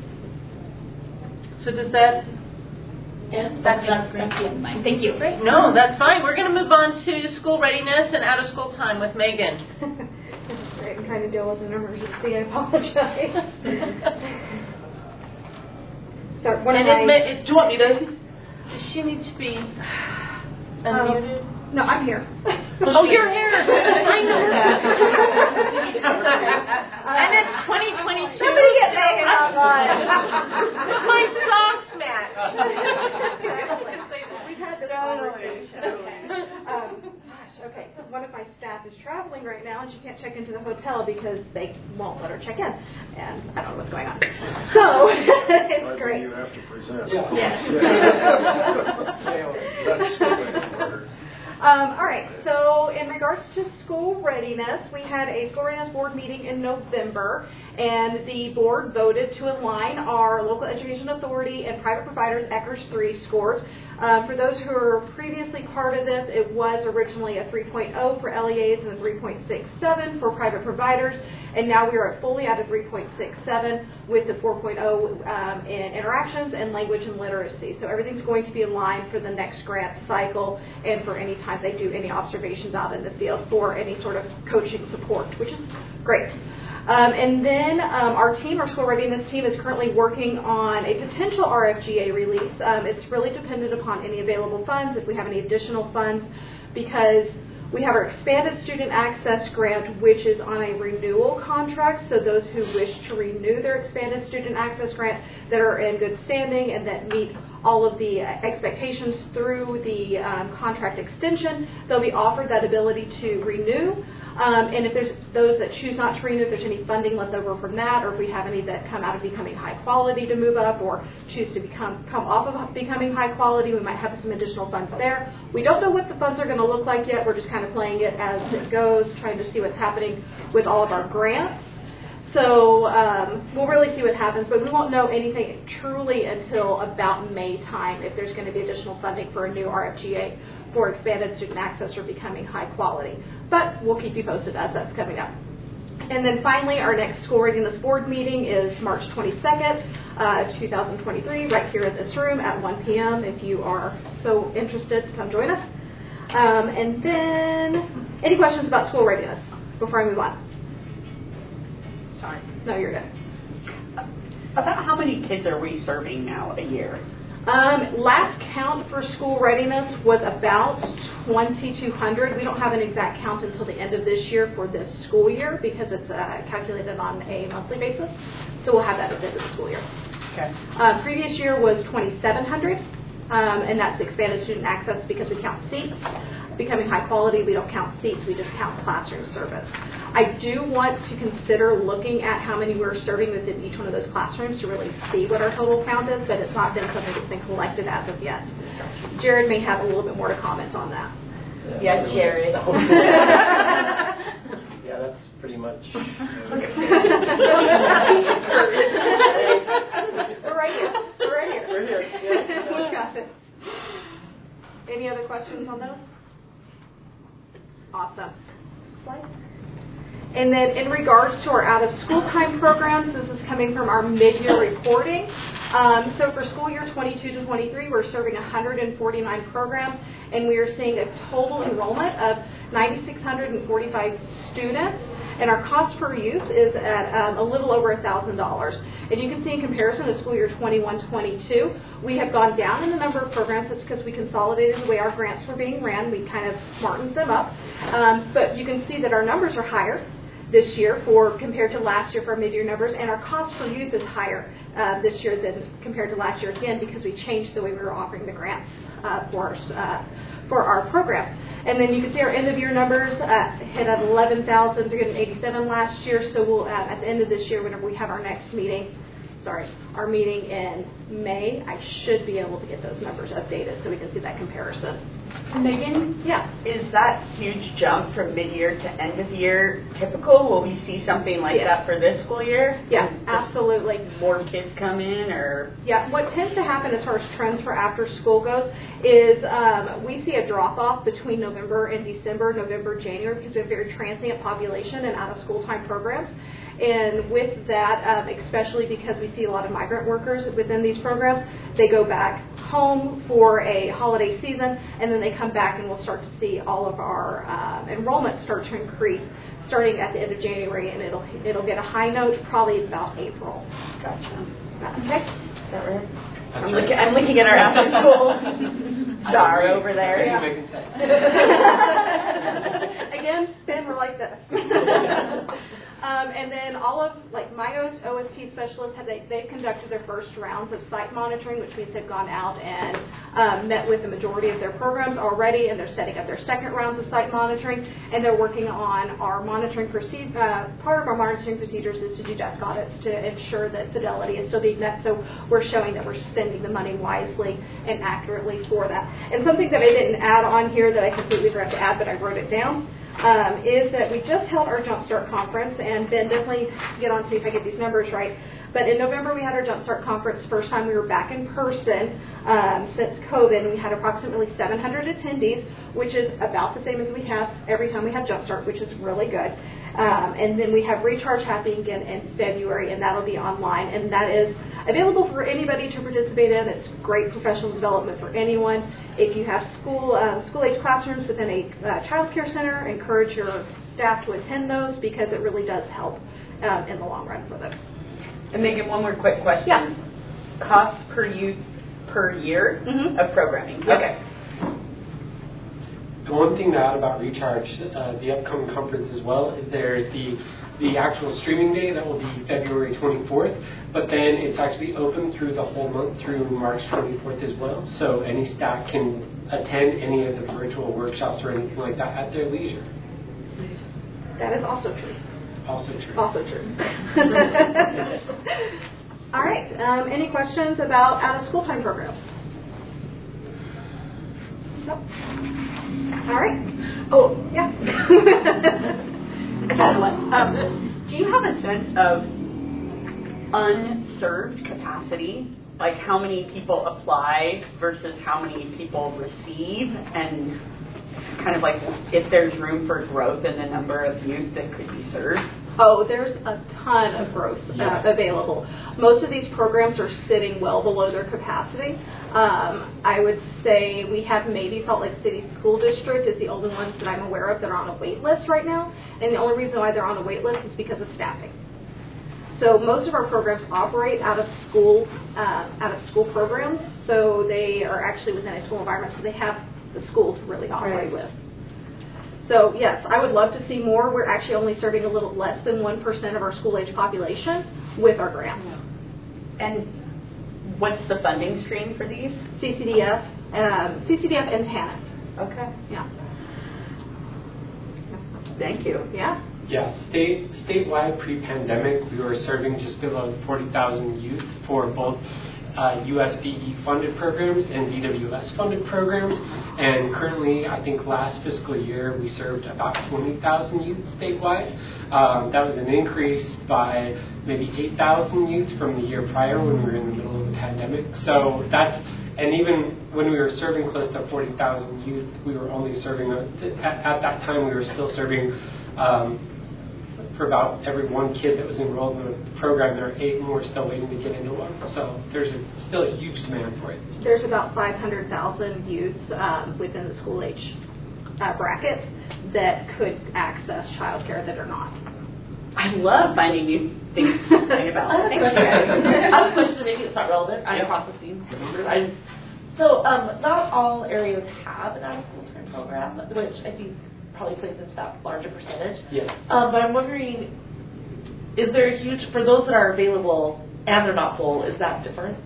So does that end? That's, that's, that's the end of mine. Thank you. Great. No, that's fine. We're going to move on to school readiness and out of school time with Megan. Great. I'm trying to deal with an emergency. I apologize. So one and of my, it, do you want me to? Does she need to be unmuted? Um, no, I'm here. Oh, you're here. I know that. And it's twenty twenty-two. Somebody get Megan online. My socks match. We've had this conversation. Okay. Um, gosh, okay. One of my staff is traveling right now, and she can't check into the hotel because they won't let her check in, and I don't know what's going on. So it's great. You have to present. Yeah. Yes. That's the way it works. Um, all right, so in regards to school readiness, we had a school readiness board meeting in November, and the board voted to align our local education authority and private providers ECHRS three scores. Um, for those who were previously part of this, it was originally a three point oh for L E As and a three point six seven for private providers, and now we are at fully at a three point six seven with the four point oh um, in interactions and language and literacy. So everything's going to be in line for the next grant cycle and for any time they do any observations out in the field for any sort of coaching support, which is great. Um, and then um, our team, our school readiness team, is currently working on a potential R F G A release. Um, it's really dependent upon any available funds, if we have any additional funds, because we have our expanded student access grant, which is on a renewal contract. So those who wish to renew their expanded student access grant that are in good standing and that meet all of the expectations through the um, contract extension, they'll be offered that ability to renew. Um, and if there's those that choose not to renew, if there's any funding left over from that, or if we have any that come out of becoming high quality to move up, or choose to become come off of becoming high quality, we might have some additional funds there. We don't know what the funds are going to look like yet. We're just kind of playing it as it goes, trying to see what's happening with all of our grants. So um, we'll really see what happens, but we won't know anything truly until about May time if there's going to be additional funding for a new R F G A for expanded student access or becoming high quality. But we'll keep you posted as that's coming up. And then finally, our next school readiness board meeting is March twenty-second, uh, two thousand twenty-three, right here in this room at one p.m. If you are so interested, come join us. Um, and then, any questions about school readiness before I move on? Sorry. No, you're good. About how many kids are we serving now a year? Um, last count for school readiness was about twenty-two hundred. We don't have an exact count until the end of this year for this school year because it's uh, calculated on a monthly basis. So we'll have that at the end of the school year. Okay. Uh, previous year was twenty-seven hundred, um, and that's expanded student access because we count seats. Becoming high quality, we don't count seats, we just count classroom service. I do want to consider looking at how many we're serving within each one of those classrooms to really see what our total count is, but it's not been something that's been collected as of yet. Jared may have a little bit more to comment on that. Yeah, Jared. Yeah, that's pretty much. We're right here. We're right here. We're here. Yeah. We got it. Any other questions on those? And then in regards to our out-of-school time programs, this is coming from our mid-year reporting. Um, so for school year twenty-two to twenty-three, we're serving one hundred forty-nine programs, and we are seeing a total enrollment of nine thousand six hundred forty-five students. And our cost per youth is at um, a little over one thousand dollars. And you can see in comparison to school year twenty-one twenty-two, we have gone down in the number of programs. That's because we consolidated the way our grants were being ran. We kind of smartened them up. Um, but you can see that our numbers are higher this year for compared to last year for our mid-year numbers, and our cost per youth is higher uh, this year than compared to last year, again, because we changed the way we were offering the grants uh, for, uh, for our programs. And then you can see our end-of-year numbers uh, hit at eleven thousand three hundred eighty-seven last year, so we'll, uh, at the end of this year, whenever we have our next meeting, sorry, our meeting in May, I should be able to get those numbers updated so we can see that comparison. Megan? Yeah. Is that huge jump from mid-year to end-of-year typical? Will we see something like Yes. that for this school year? Yeah, absolutely. More kids come in, or? Yeah, what tends to happen as far as trends for after school goes is um, we see a drop-off between November and December, November, January, because we have a very transient population and out-of-school time programs. And with that, um, especially because we see a lot of migrant workers within these programs, they go back home for a holiday season, and then they come back, and we'll start to see all of our uh, enrollments start to increase starting at the end of January, and it'll it'll get a high note probably about April. Gotcha. Okay. Is that right? That's I'm, right. looking, I'm looking at our after school star over there. Yeah. Make it say. Again, Ben, we're like this. Um, and then all of, like, my O S T specialists, have they, they've conducted their first rounds of site monitoring, which means they've gone out and um, met with the majority of their programs already, and they're setting up their second rounds of site monitoring, and they're working on our monitoring procedure. Uh, part of our monitoring procedures is to do desk audits to ensure that fidelity is still being met, so we're showing that we're spending the money wisely and accurately for that. And something that I didn't add on here that I completely forgot to add, but I wrote it down, Um, is that we just held our Jumpstart Conference, and Ben, definitely get on to me if I get these numbers right. But in November, we had our Jumpstart Conference. First time we were back in person um, since COVID, and we had approximately seven hundred attendees, which is about the same as we have every time we have Jumpstart, which is really good. Um, and then we have Recharge happening again in February, and that'll be online, and that is available for anybody to participate in. It's great professional development for anyone. If you have school um, school-age classrooms within a uh, child care center, encourage your staff to attend those because it really does help um, in the long run for those. And Megan, one more quick question. Yeah. Cost per youth per year mm-hmm. of programming. Yep. Okay. The one thing to add about Recharge, uh, the upcoming conference as well, is there's the the actual streaming day that will be February twenty-fourth, but then it's actually open through the whole month through March twenty-fourth as well. So any staff can attend any of the virtual workshops or anything like that at their leisure. That is also true. Also true. Also true. All right. Um, any questions about out-of-school time programs? Nope. All right. Oh, yeah. Another one. Um, do you have a sense of unserved capacity? Like how many people apply versus how many people receive, and kind of like if there's room for growth in the number of youth that could be served? Oh, there's a ton of growth uh, available. Most of these programs are sitting well below their capacity. Um, I would say we have maybe Salt Lake City School District is the only ones that I'm aware of that are on a wait list right now. And the only reason why they're on a wait list is because of staffing. So most of our programs operate out of school, uh, out of school programs. So they are actually within a school environment, so they have the school to really operate Right. with. So yes, I would love to see more. We're actually only serving a little less than one percent of our school-age population with our grants. And what's the funding stream for these? C C D F, um, C C D F and TANF. Okay. Yeah. Thank you. Yeah. Yeah, state statewide pre-pandemic, we were serving just below forty thousand youth for both uh, U S B E funded programs and D W S funded programs. And currently, I think last fiscal year, we served about twenty thousand youth statewide. Um, that was an increase by maybe eight thousand youth from the year prior when we were in the middle of the pandemic. So that's, and even when we were serving close to forty thousand youth, we were only serving, a, at, at that time, we were still serving um, for about every one kid that was enrolled in the program, there are eight more still waiting to get into one. So there's a, still a huge demand for it. There's about five hundred thousand youth um, within the school age uh, bracket that could access childcare that are not. I love finding new things to complain about. I have a question. I have a question, maybe it's not relevant. I'm Yep. processing. I, so, um, not all areas have an out-of-school term program, which I think probably plays into that larger percentage. Yes. Um, but I'm wondering, is there a huge, for those that are available and they're not full, is that different?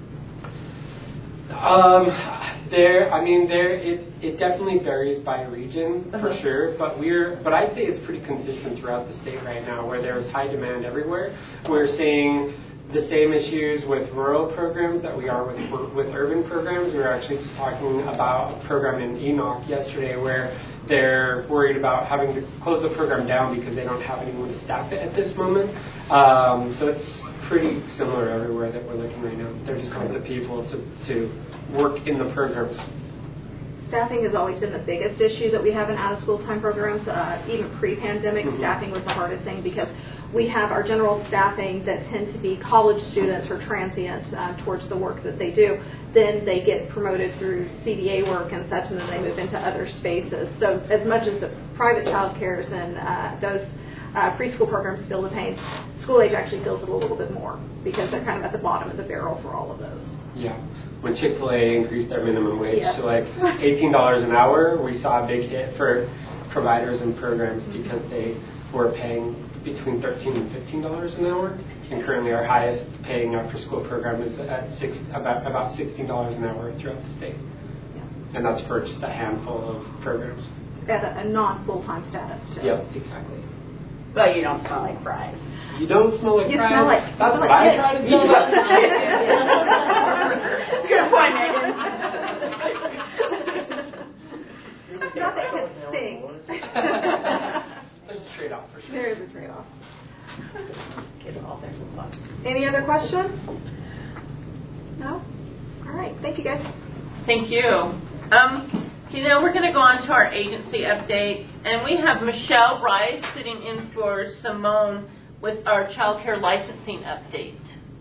Um, there, I mean, there, it, it definitely varies by region for Uh-huh. sure, but we're, but I'd say it's pretty consistent throughout the state right now, where there's high demand everywhere. We're seeing the same issues with rural programs that we are with with urban programs. We were actually just talking about a program in Enoch yesterday where they're worried about having to close the program down because they don't have anyone to staff it at this moment. Um, so it's pretty similar everywhere that we're looking right now. They're just having the people to, to work in the programs. Staffing has always been the biggest issue that we have in out-of-school time programs. Uh, even pre-pandemic, mm-hmm. staffing was the hardest thing because we have our general staffing that tend to be college students or transient uh, towards the work that they do. Then they get promoted through C D A work and such, and then they move into other spaces. So as much as the private child cares and uh, those uh, preschool programs feel the pain, school age actually feels it a little bit more because they're kind of at the bottom of the barrel for all of those. Yeah. When Chick-fil-A increased their minimum wage yeah. to like eighteen dollars an hour, we saw a big hit for providers and programs because they were paying between thirteen and fifteen dollars an hour, and currently our highest paying after-school program is at six, about about sixteen dollars an hour throughout the state, yeah. and that's for just a handful of programs. At a, a non-full-time status, too. Yep, exactly. But you don't smell like fries. You don't smell like you fries? Smell like, That's smell what like I try to tell you. Good point, Megan. Not that it stinks. There's a trade-off for sure. There is a trade-off. Get it all there. Any other questions? No? All right. Thank you, guys. Thank you. Um, you know, we're going to go on to our agency updates, and we have Michelle Rice sitting in for Simone with our child care licensing update.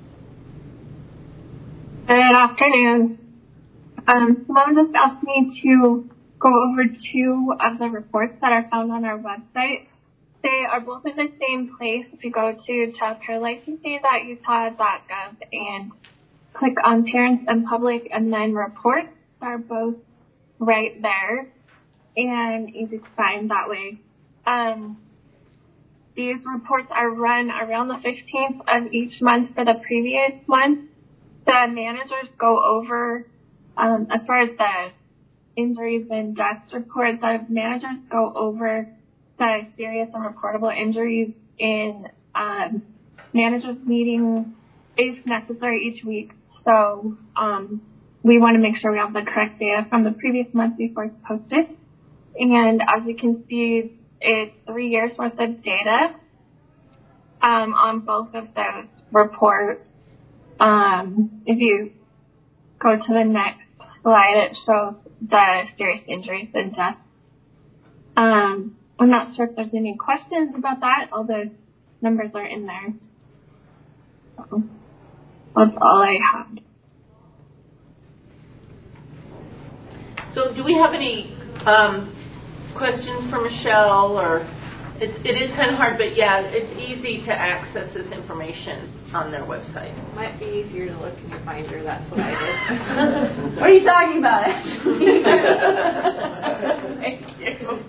Good afternoon. Um, Simone just asked me to go over two of the reports that are found on our website. They are both in the same place. If you go to childcarelicensing dot utah dot gov and click on Parents and Public and then Reports, they're both right there and easy to find that way. Um, these reports are run around the fifteenth of each month for the previous month. The managers go over, um, as far as the injuries and deaths report, the managers go over the serious and reportable injuries in um, managers meeting if necessary each week. So um, we want to make sure we have the correct data from the previous month before it's posted. And as you can see, it's three years worth of data um, on both of those reports. Um, if you go to the next slide, it shows the serious injuries and deaths. Um, I'm not sure if there's any questions about that. All the numbers are in there. So that's all I have. So do we have any um, questions for Michelle? Or it, it is kind of hard, but yeah, it's easy to access this information on their website. Might be easier to look in your binder. That's what I did. What are you talking about, Ashley? Thank you.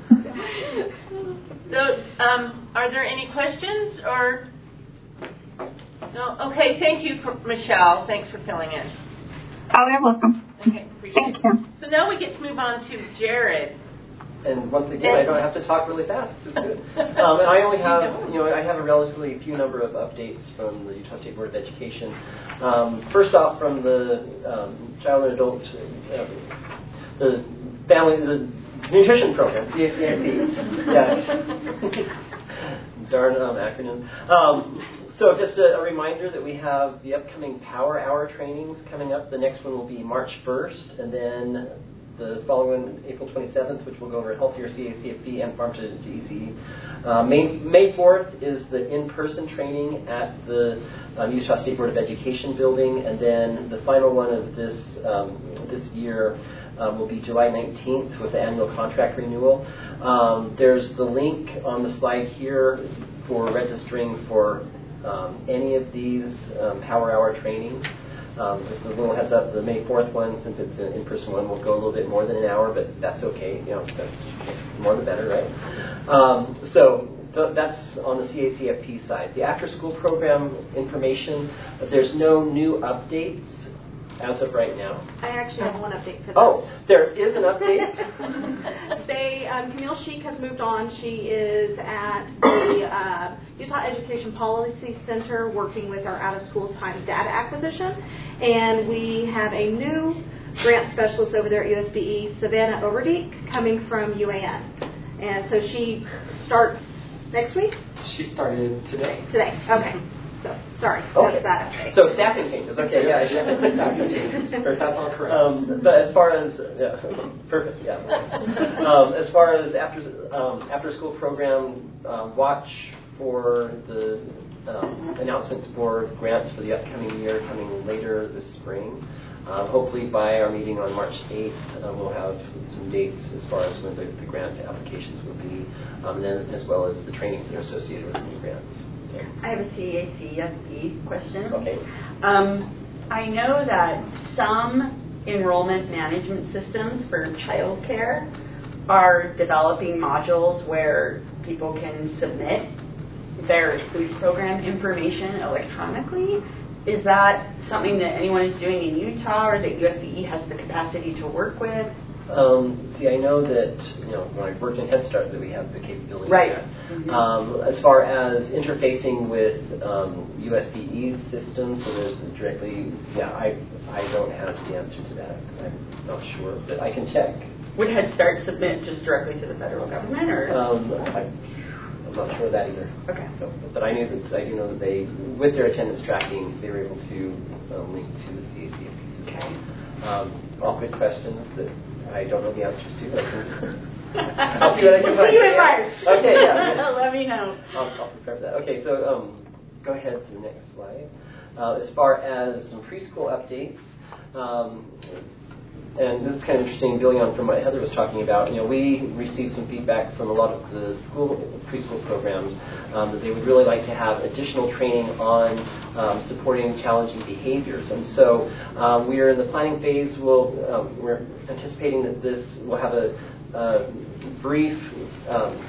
So, um, are there any questions or no? Okay, thank you, for Michelle. Thanks for filling in. Oh, you're welcome. Okay, appreciate Thank it. you. So now we get to move on to Jared. And once again, I don't have to talk really fast. This is good. Um, and I only have, you know, I have a relatively few number of updates from the Utah State Board of Education. Um, first off, from the um, child and adult, uh, the family, the nutrition program, C A C I P. Yeah. Darn um, acronyms. Um, so just a, a reminder that we have the upcoming Power Hour trainings coming up. The next one will be March first, and then the following April twenty-seventh, which will go over Healthier C A C F P and Farm to, to E C E. Uh, May, May fourth is the in-person training at the um, Utah State Board of Education building, and then the final one of this um, this year um, will be July nineteenth with the annual contract renewal. Um, there's the link on the slide here for registering for um, any of these um, Power Hour trainings. Um, just a little heads up, the May fourth one, since it's an in-person one, will go a little bit more than an hour, but that's okay. You know, that's more the better, right? Um, so th- that's on the C A C F P side. The after-school program information, there's no new updates as of right now. I actually have one update for them. Oh, there is an update? they, um, Camille Sheik has moved on. She is at the uh, Utah Education Policy Center working with our out-of-school time data acquisition. And we have a new grant specialist over there at U S B E, Savannah Overdeek, coming from U A N. And so she starts next week? She started today. Today, okay. So, sorry, Okay. that's that update. So staffing changes. Okay, yeah, yeah. Staffing changes. That's all correct. Um, but as far as yeah, perfect, yeah. Um, as far as after um, after school program, um, watch for the um, announcements for grants for the upcoming year coming later this spring. Um, hopefully by our meeting on March eighth, uh, we'll have some dates as far as when the, the grant applications will be, um, and then as well as the trainings that are associated with the new grants. So. I have a C A C F P question. Okay. Um, I know that some enrollment management systems for childcare are developing modules where people can submit their food program information electronically. Is that something that anyone is doing in Utah or that U S B E has the capacity to work with? Um, see, I know that, you know, when I worked in Head Start that we have the capability right. of that. Mm-hmm. Um, as far as interfacing with um, U S B E's system, so there's directly, yeah, I I don't have the answer to that. I'm not sure, but I can check. Would Head Start submit just directly to the federal government, or? Um, I, I'm not sure of that either. Okay. So, but I knew that I do know that they, with their attendance tracking, they were able to um, link to the C A C F P system. Okay. Um, all good questions that I don't know the answers to. But I can, I'll see what I can we'll find. see you in March. Okay, yeah. Let me know. I'll, I'll prepare for that. Okay, so um, go ahead to the next slide. Uh, as far as some preschool updates, um, and this is kind of interesting, building on from what Heather was talking about. You know, we received some feedback from a lot of the school preschool programs um, that they would really like to have additional training on um, supporting challenging behaviors. And so um, we are in the planning phase. We'll, um, we're anticipating that this will have a, a brief um,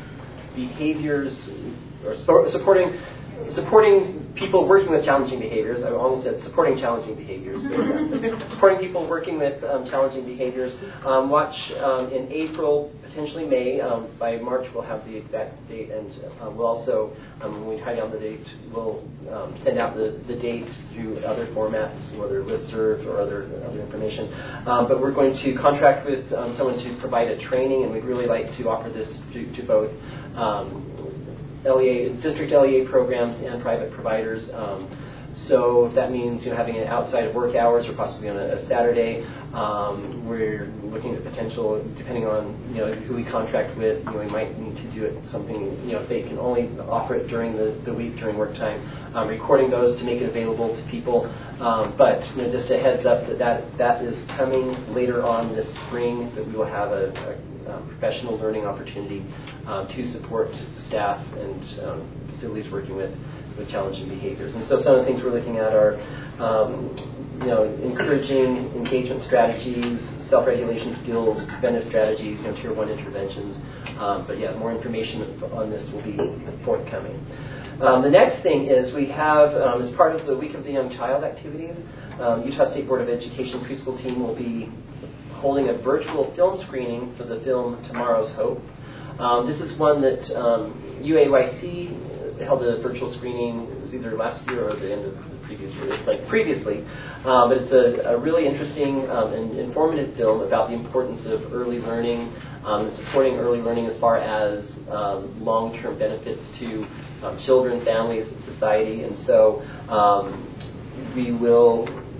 behaviors or so, supporting. Supporting people working with challenging behaviors. I almost said supporting challenging behaviors. Supporting people working with um, challenging behaviors. Um, watch um, in April, potentially May. Um, by March, we'll have the exact date, and um, we'll also, um, when we tie down the date, we'll um, send out the, the dates through other formats, whether listserv or other other information. Um, but we're going to contract with um, someone to provide a training, and we'd really like to offer this to, to both. Um, L E A, district L E A programs and private providers. Um, so if that means you know having it outside of work hours or possibly on a, a Saturday, um, we're looking at potential, depending on you know who we contract with. You know, we might need to do it something. You know, if they can only offer it during the, the week during work time, um, recording those to make it available to people. Um, but you know, just a heads up that, that that is coming later on this spring. That we will have a, a Uh, professional learning opportunity um, to support staff and um, facilities working with, with challenging behaviors. And so some of the things we're looking at are, um, you know, encouraging engagement strategies, self-regulation skills, preventive strategies, you know, tier one interventions. Um, but yeah, more information on this will be forthcoming. Um, the next thing is we have, um, as part of the Week of the Young Child activities, um, Utah State Board of Education preschool team will be holding a virtual film screening for the film Tomorrow's Hope. Um, this is one that um, U A Y C held a virtual screening. It was either last year or the end of the previous year, like previously. Uh, but it's a, a really interesting um, and informative film about the importance of early learning um, and supporting early learning as far as um, long-term benefits to um, children, families, and society. And so um, we will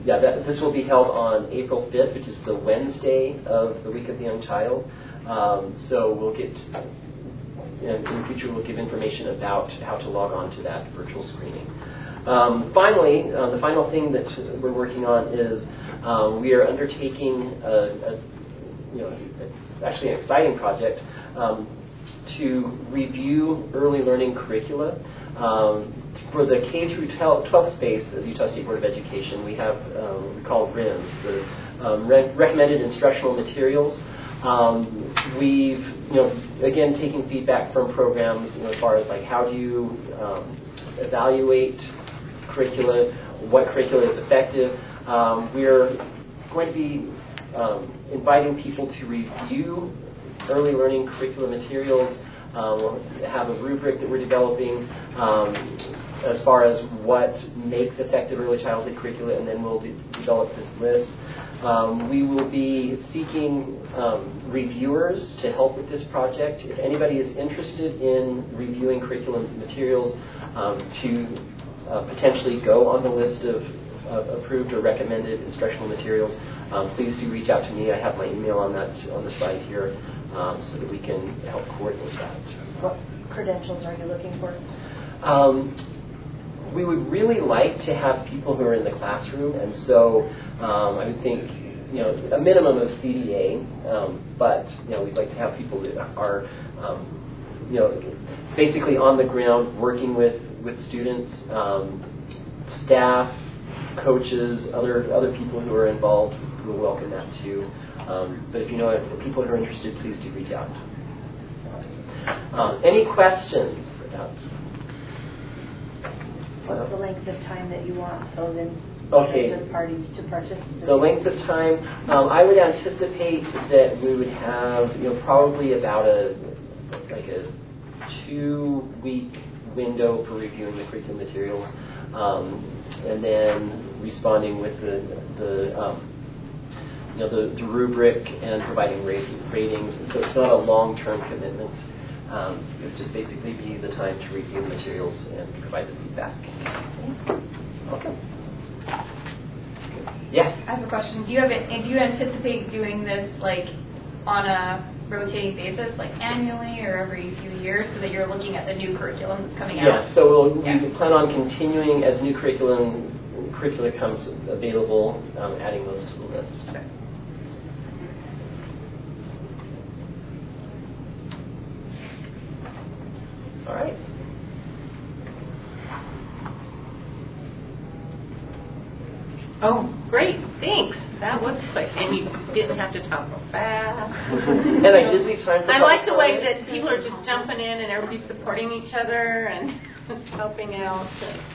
yeah, that, this will be held on April fifth, which is the Wednesday of the Week of the Young Child. Um, so we'll get, in, in the future, we'll give information about how to log on to that virtual screening. Um, finally, uh, the final thing that we're working on is um, we are undertaking a, a, you know, it's actually an exciting project um, to review early learning curricula. Um, for the K through twelve space of Utah State Board of Education, we have um, we call R I Ms, the um, re- recommended instructional materials. Um, we've, you know, again, taking feedback from programs, you know, as far as like how do you um, evaluate curricula, what curricula is effective. Um, we're going to be um, inviting people to review early learning curriculum materials. Um, we'll have a rubric that we're developing um, as far as what makes effective early childhood curricula, and then we'll de- develop this list. Um, we will be seeking um, reviewers to help with this project. If anybody is interested in reviewing curriculum materials um, to uh, potentially go on the list of uh, approved or recommended instructional materials, um, please do reach out to me. I have my email on that on the slide here, um, so that we can help coordinate that. What credentials are you looking for? Um, we would really like to have people who are in the classroom, and so um, I would think, you know, a minimum of C D A, um, but you know, we'd like to have people that are, um, you know, basically on the ground working with with students, um, staff, coaches, other other people who are involved. We'll welcome that too. Um, but if you know if people who are interested, please do reach out. Um, any questions about? What's the length of time that you want those Okay. interested parties to participate? The length of time, um, I would anticipate that we would have, you know, probably about a like a two-week window for reviewing the curriculum materials, um, and then responding with the the um, you know the, the rubric and providing rate, ratings. And so it's not a long-term commitment. Um, it would just basically be the time to review the materials and provide the feedback. Okay. Yes. I have a question. Do you have it? Do you anticipate doing this like on a rotating basis, like annually or every few years, so that you're looking at the new curriculum that's coming out? Yeah. So we'll, yeah. we plan on continuing as new curriculum curricula comes available, um, adding those to the list. Okay. All right. Oh, great. Thanks. That was quick. And you didn't have to talk real fast. And I did leave time for I like the way comments. that people are just jumping in and everybody's supporting each other and helping out.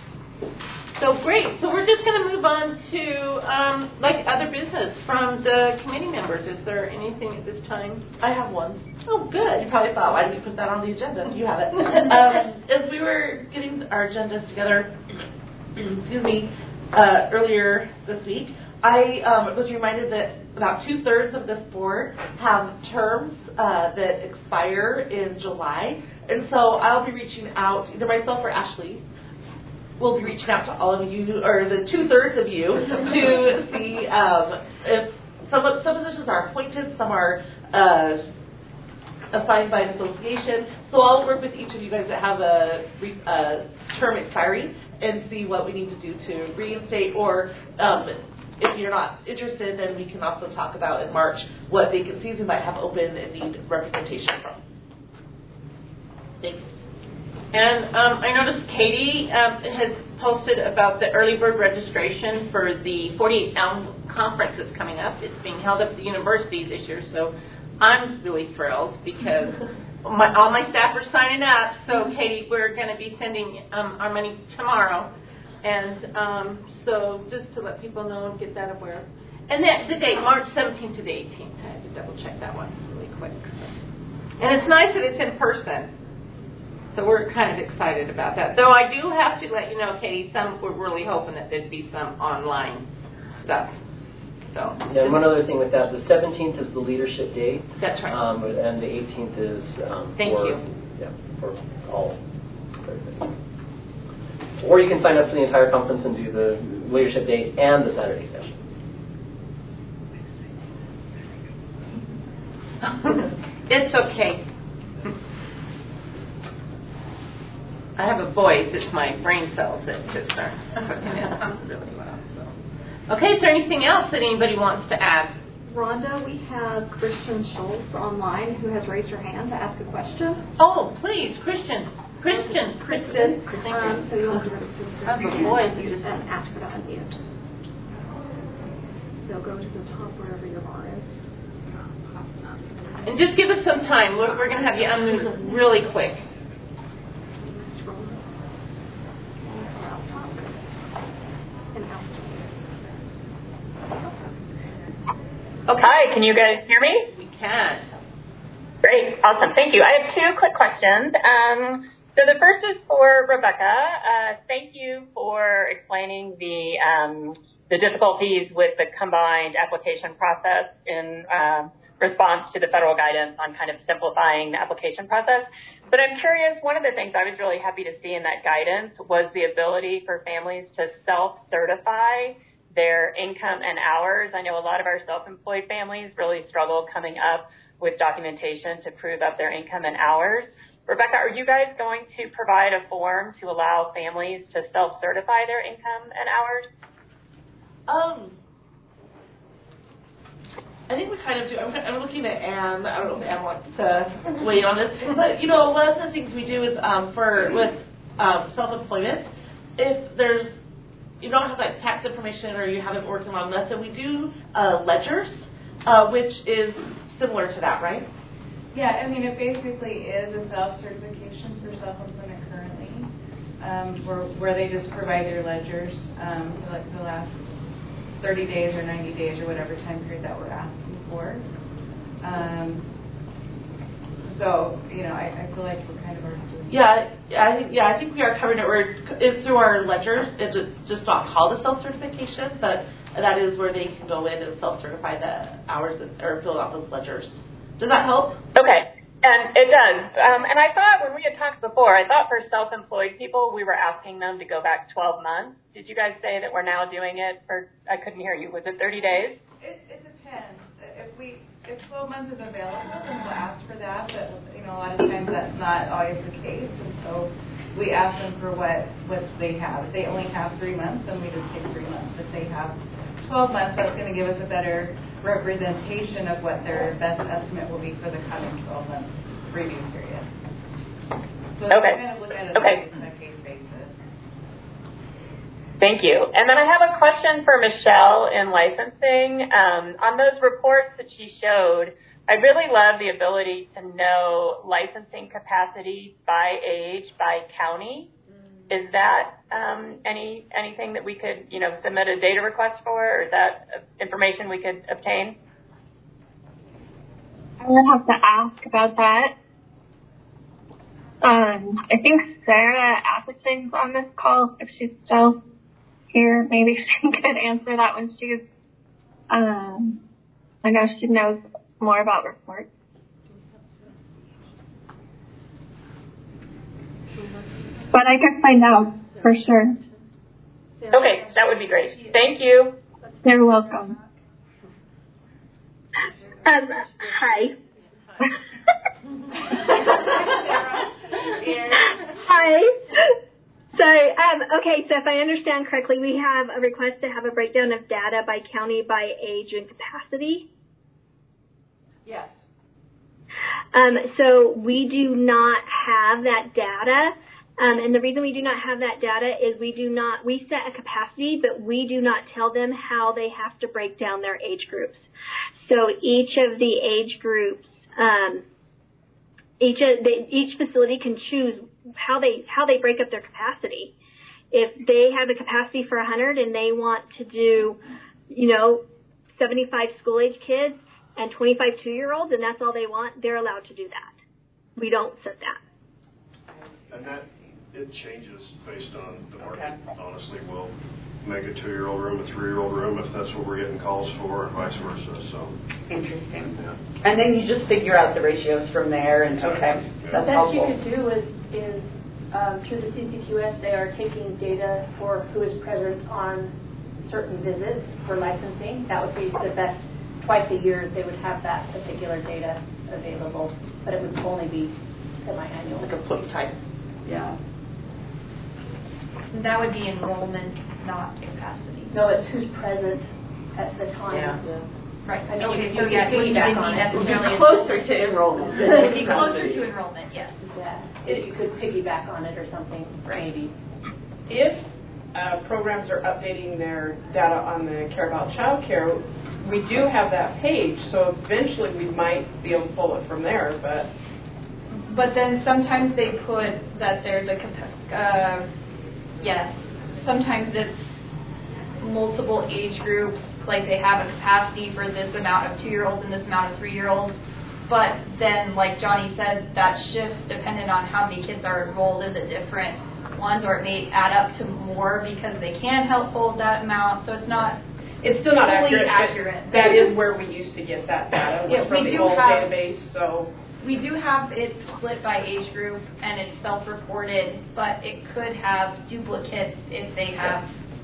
So great. So we're just going to move on to um, like other business from the committee members. Is there anything at this time? I have one. Oh, good. You probably thought, why did you put that on the agenda? You have it. um, as we were getting our agendas together, excuse me, uh, earlier this week, I um, was reminded that about two-thirds of this board have terms uh, that expire in July. And so I'll be reaching out, either myself or Ashley, we'll be reaching out to all of you, or the two-thirds of you, to see um, if some, of, some positions are appointed, some are uh, assigned by an association. So I'll work with each of you guys that have a, a term expiry and see what we need to do to reinstate, or um, if you're not interested, then we can also talk about in March what vacancies we might have open and need representation from. Thanks. And um, I noticed Katie um, has posted about the early bird registration for the forty-eight Elm conference that's coming up. It's being held up at the university this year, so I'm really thrilled because my, all my staff are signing up. So, Katie, we're going to be sending um, our money tomorrow. And um, so just to let people know and get that aware. And that, the date, March seventeenth to the eighteenth. I had to double check that one really quick. So. And it's nice that it's in person. So we're kind of excited about that. Though I do have to let you know, Katie, some we're really hoping that there'd be some online stuff. So. Yeah, and one other thing with that, the seventeenth is the leadership day. That's right. Um, and the eighteenth is um, Thank for, you. Yeah, for all. For everybody. Or you can sign up for the entire conference and do the leadership date and the Saturday session. It's okay. I have a voice. It's my brain cells that just aren't hooking in really well. So. Okay, is there anything else that anybody wants to add? Rhonda, we have Christian Schultz online who has raised her hand to ask a question. Oh, please, Christian. Christian. Kristen. Kristen. Um, so you'll have to I have a voice that just and ask her to unmute. So go to the top wherever your bar is. And just give us some time. We're, we're going to have you unmute really quick. Okay. Hi, can you guys hear me? We can. Great, awesome, thank you. I have two quick questions. Um, so the first is for Rebecca. Uh, thank you for explaining the um, the difficulties with the combined application process in uh, response to the federal guidance on kind of simplifying the application process. But I'm curious, one of the things I was really happy to see in that guidance was the ability for families to self-certify their income and hours. I know a lot of our self-employed families really struggle coming up with documentation to prove up their income and hours. Rebecca, are you guys going to provide a form to allow families to self-certify their income and hours? Um, I think we kind of do. I'm, I'm looking at Anne. I don't know if Anne wants to weigh in on this, but you know, one of the things we do is um, for with um, self-employment, if there's you don't have like tax information or you haven't worked long enough, then we do uh, ledgers, uh, which is similar to that, right? Yeah, I mean, it basically is a self-certification for self-employment currently, um, where, where they just provide their ledgers um, for like the last thirty days or ninety days or whatever time period that we're asking for. Um, so, you know, I, I feel like we're kind of already doing Yeah, I think yeah, I think we are covering it. We're it's through our ledgers. It's just not called a self-certification, but that is where they can go in and self-certify the hours that, or fill out those ledgers. Does that help? Okay, and it does. Um, and I thought when we had talked before, I thought for self-employed people, we were asking them to go back twelve months. Did you guys say that we're now doing it for, I couldn't hear you, was it thirty days? It, it depends. If we if twelve months is available, then we'll ask for that. But you know, a lot of times that's not always the case, and so we ask them for what what they have. If they only have three months, then we just take three months. If they have twelve months, that's going to give us a better representation of what their best estimate will be for the coming twelve month review period. So okay. we kind of look at it okay. on a case basis. Thank you. And then I have a question for Michelle in licensing. Um, on those reports that she showed, I really love the ability to know licensing capacity by age, by county. Is that um, any anything that we could, you know, submit a data request for, or is that information we could obtain? I would have to ask about that. Um, I think Sarah Appleton's on this call. If she's still here, maybe she could answer that when she's. Um, I know she knows more about reports. But I can find out for sure. Okay, that would be great. Thank you. You're welcome. Um, hi. Hi. Sorry. Um, okay, so if I understand correctly, we have a request to have a breakdown of data by county, by age, and capacity. Yes. Um, so we do not have that data. Um, and the reason we do not have that data is we do not, we set a capacity, but we do not tell them how they have to break down their age groups. So each of the age groups, um, each of the, each facility can choose how they how they break up their capacity. If they have a capacity for one hundred and they want to do, you know, seventy-five school-age kids and twenty-five two-year-olds, and that's all they want, they're allowed to do that. We don't set that. And that, it changes based on the market. Okay. Honestly, we'll make a two-year-old room a three-year-old room if that's what we're getting calls for, and vice versa. So interesting. Yeah. And then you just figure out the ratios from there. And exactly. Okay, yeah. that's the best helpful. you could do is is um, through the C C Q S, they are taking data for who is present on certain visits for licensing. That would be the best. Twice a year they would have that particular data available, but it would only be semi-annual. Like a flip type. Yeah. That would be enrollment, not capacity. No, it's who's present at the time. Yeah. Right. I mean, Okay, you so yeah, it wouldn't piggyback even on be it. necessarily Closer to enrollment. It would be closer to enrollment, yes. Yeah. If you could piggyback on it or something, Right. maybe. If uh, programs are updating their data on the Care About Child Care, we do have that page, so eventually we might be able to pull it from there, but... But then sometimes they put that there's a, compa- uh, yes, sometimes it's multiple age groups, like they have a capacity for this amount of two-year-olds and this amount of three-year-olds, but then, like Johnny said, that shifts dependent on how many kids are enrolled in the different ones, or it may add up to more because they can help hold that amount, so it's not It's still not fully accurate. accurate. That is where we used to get that data, was Yeah, from we the do old have- database, so... We do have it split by age group, and it's self-reported, but it could have duplicates if they have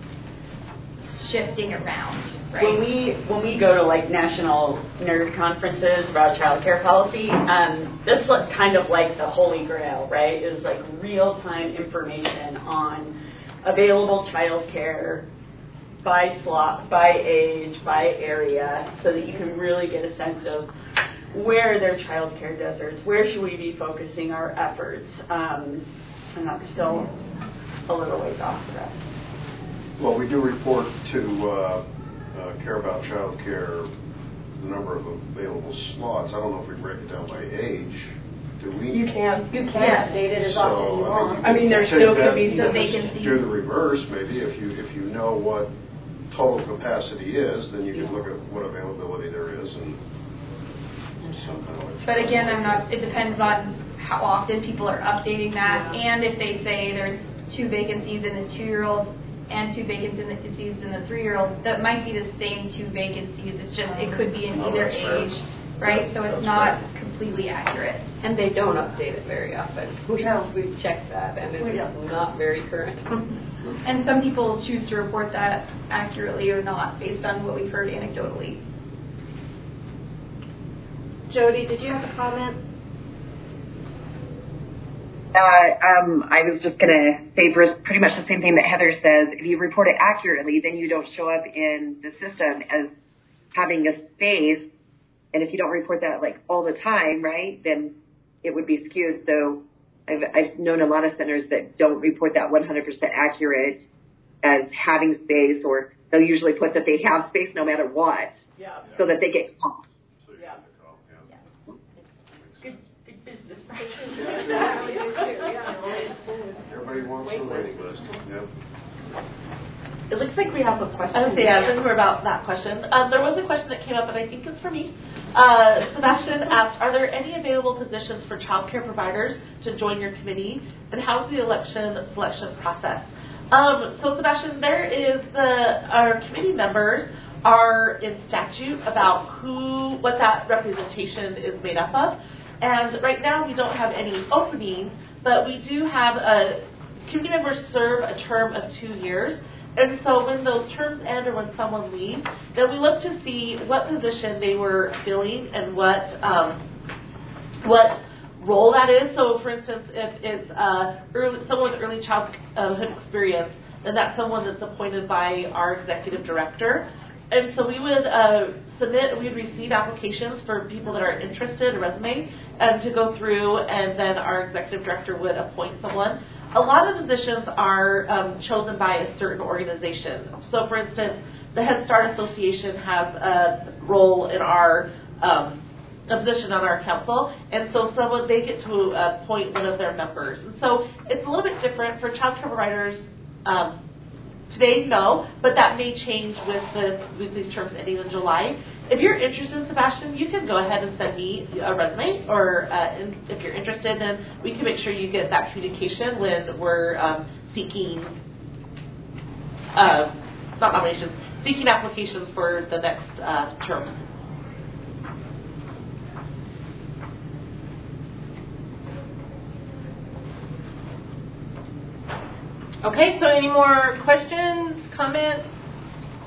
shifting around, right? When we when we go to like national nerd conferences about child care policy, um, that's like, kind of like the holy grail, right? Is like real time information on available child care by slot, by age, by area, so that you can really get a sense of where are their child care deserts, where should we be focusing our efforts, um, and that's still a little ways off for us. Well, we do report to uh, uh, Care About Child Care the number of available slots. I don't know if we break it down by age. Do we? You can. You can update it as So, often as you I want. mean, I mean, there take still that could be and some vacancies. Do the reverse, maybe. If you if you know what total capacity is, then you can look at what availability there is and somehow. But again, I'm not. It depends on how often people are updating that, and if they say there's two vacancies in the two-year-olds and two vacancies in the three-year-olds, that might be the same two vacancies. It's just it could be in Oh, either that's fair. age, right? So it's That's not completely accurate. And they don't update it very often. We don't. We've checked that, and We it's don't. not very current. And some people choose to report that accurately or not based on what we've heard anecdotally. Jody, did you have a comment? Uh, um, I was just going to say pretty much the same thing that Heather says. If you report it accurately, then you don't show up in the system as having a space. And if you don't report that like all the time, right, then it would be skewed. So I've, I've known a lot of centers that don't report that one hundred percent accurate as having space, or they'll usually put that they have space no matter what, Yeah. so that they get called. Yeah. Good, good business. Everybody wants a waiting list. Yep. It looks like we have a question. I was say, yeah, since we're about that question, um, there was a question that came up, and I think it's for me. Uh, Sebastian asked, are there any available positions for child care providers to join your committee, and how's the election selection process? Um, so, Sebastian, there is the, our committee members are in statute about who, what that representation is made up of, and right now we don't have any openings, but we do have a, committee members serve a term of two years. And so when those terms end or when someone leaves, then we look to see what position they were filling and what um, what role that is. So, for instance, if it's uh, early, someone with early childhood experience, then that's someone that's appointed by our executive director. And so we would uh, submit, we would receive applications for people that are interested, a resume, and to go through, and then our executive director would appoint someone. A lot of positions are um, chosen by a certain organization. So, for instance, the Head Start Association has a role in our um, a position on our council, and so someone they get to appoint one of their members. And so it's a little bit different for child care providers. Um, today, no, but that may change with this with these terms ending in July. If you're interested, Sebastian, you can go ahead and send me a resume, or uh, in, if you're interested, then we can make sure you get that communication when we're um, seeking, uh, not nominations, seeking applications for the next uh, terms. Okay, so any more questions, comments?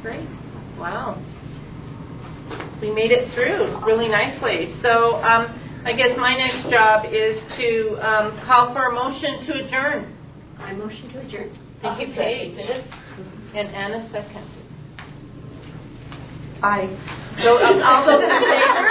great. Wow. We made it through really nicely. So um, I guess my next job is to um, call for a motion to adjourn. I motion to adjourn. Thank you, Paige. And Anna second. Aye. So um, all those in favor?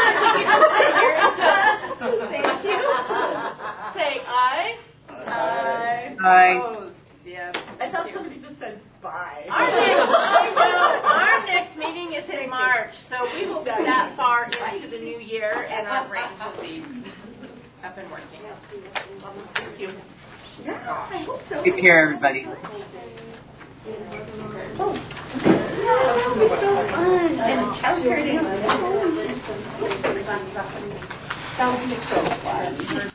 Thank you. Say aye. Aye. Aye. Opposed? Yes. I thought somebody just said bye. Our next, I know, our next meeting is in March, so we will be that far into the new year, and our brains will be up and working. Thank you. Yeah, I hope so. Take care, everybody. Oh. And childcare. That was so fun.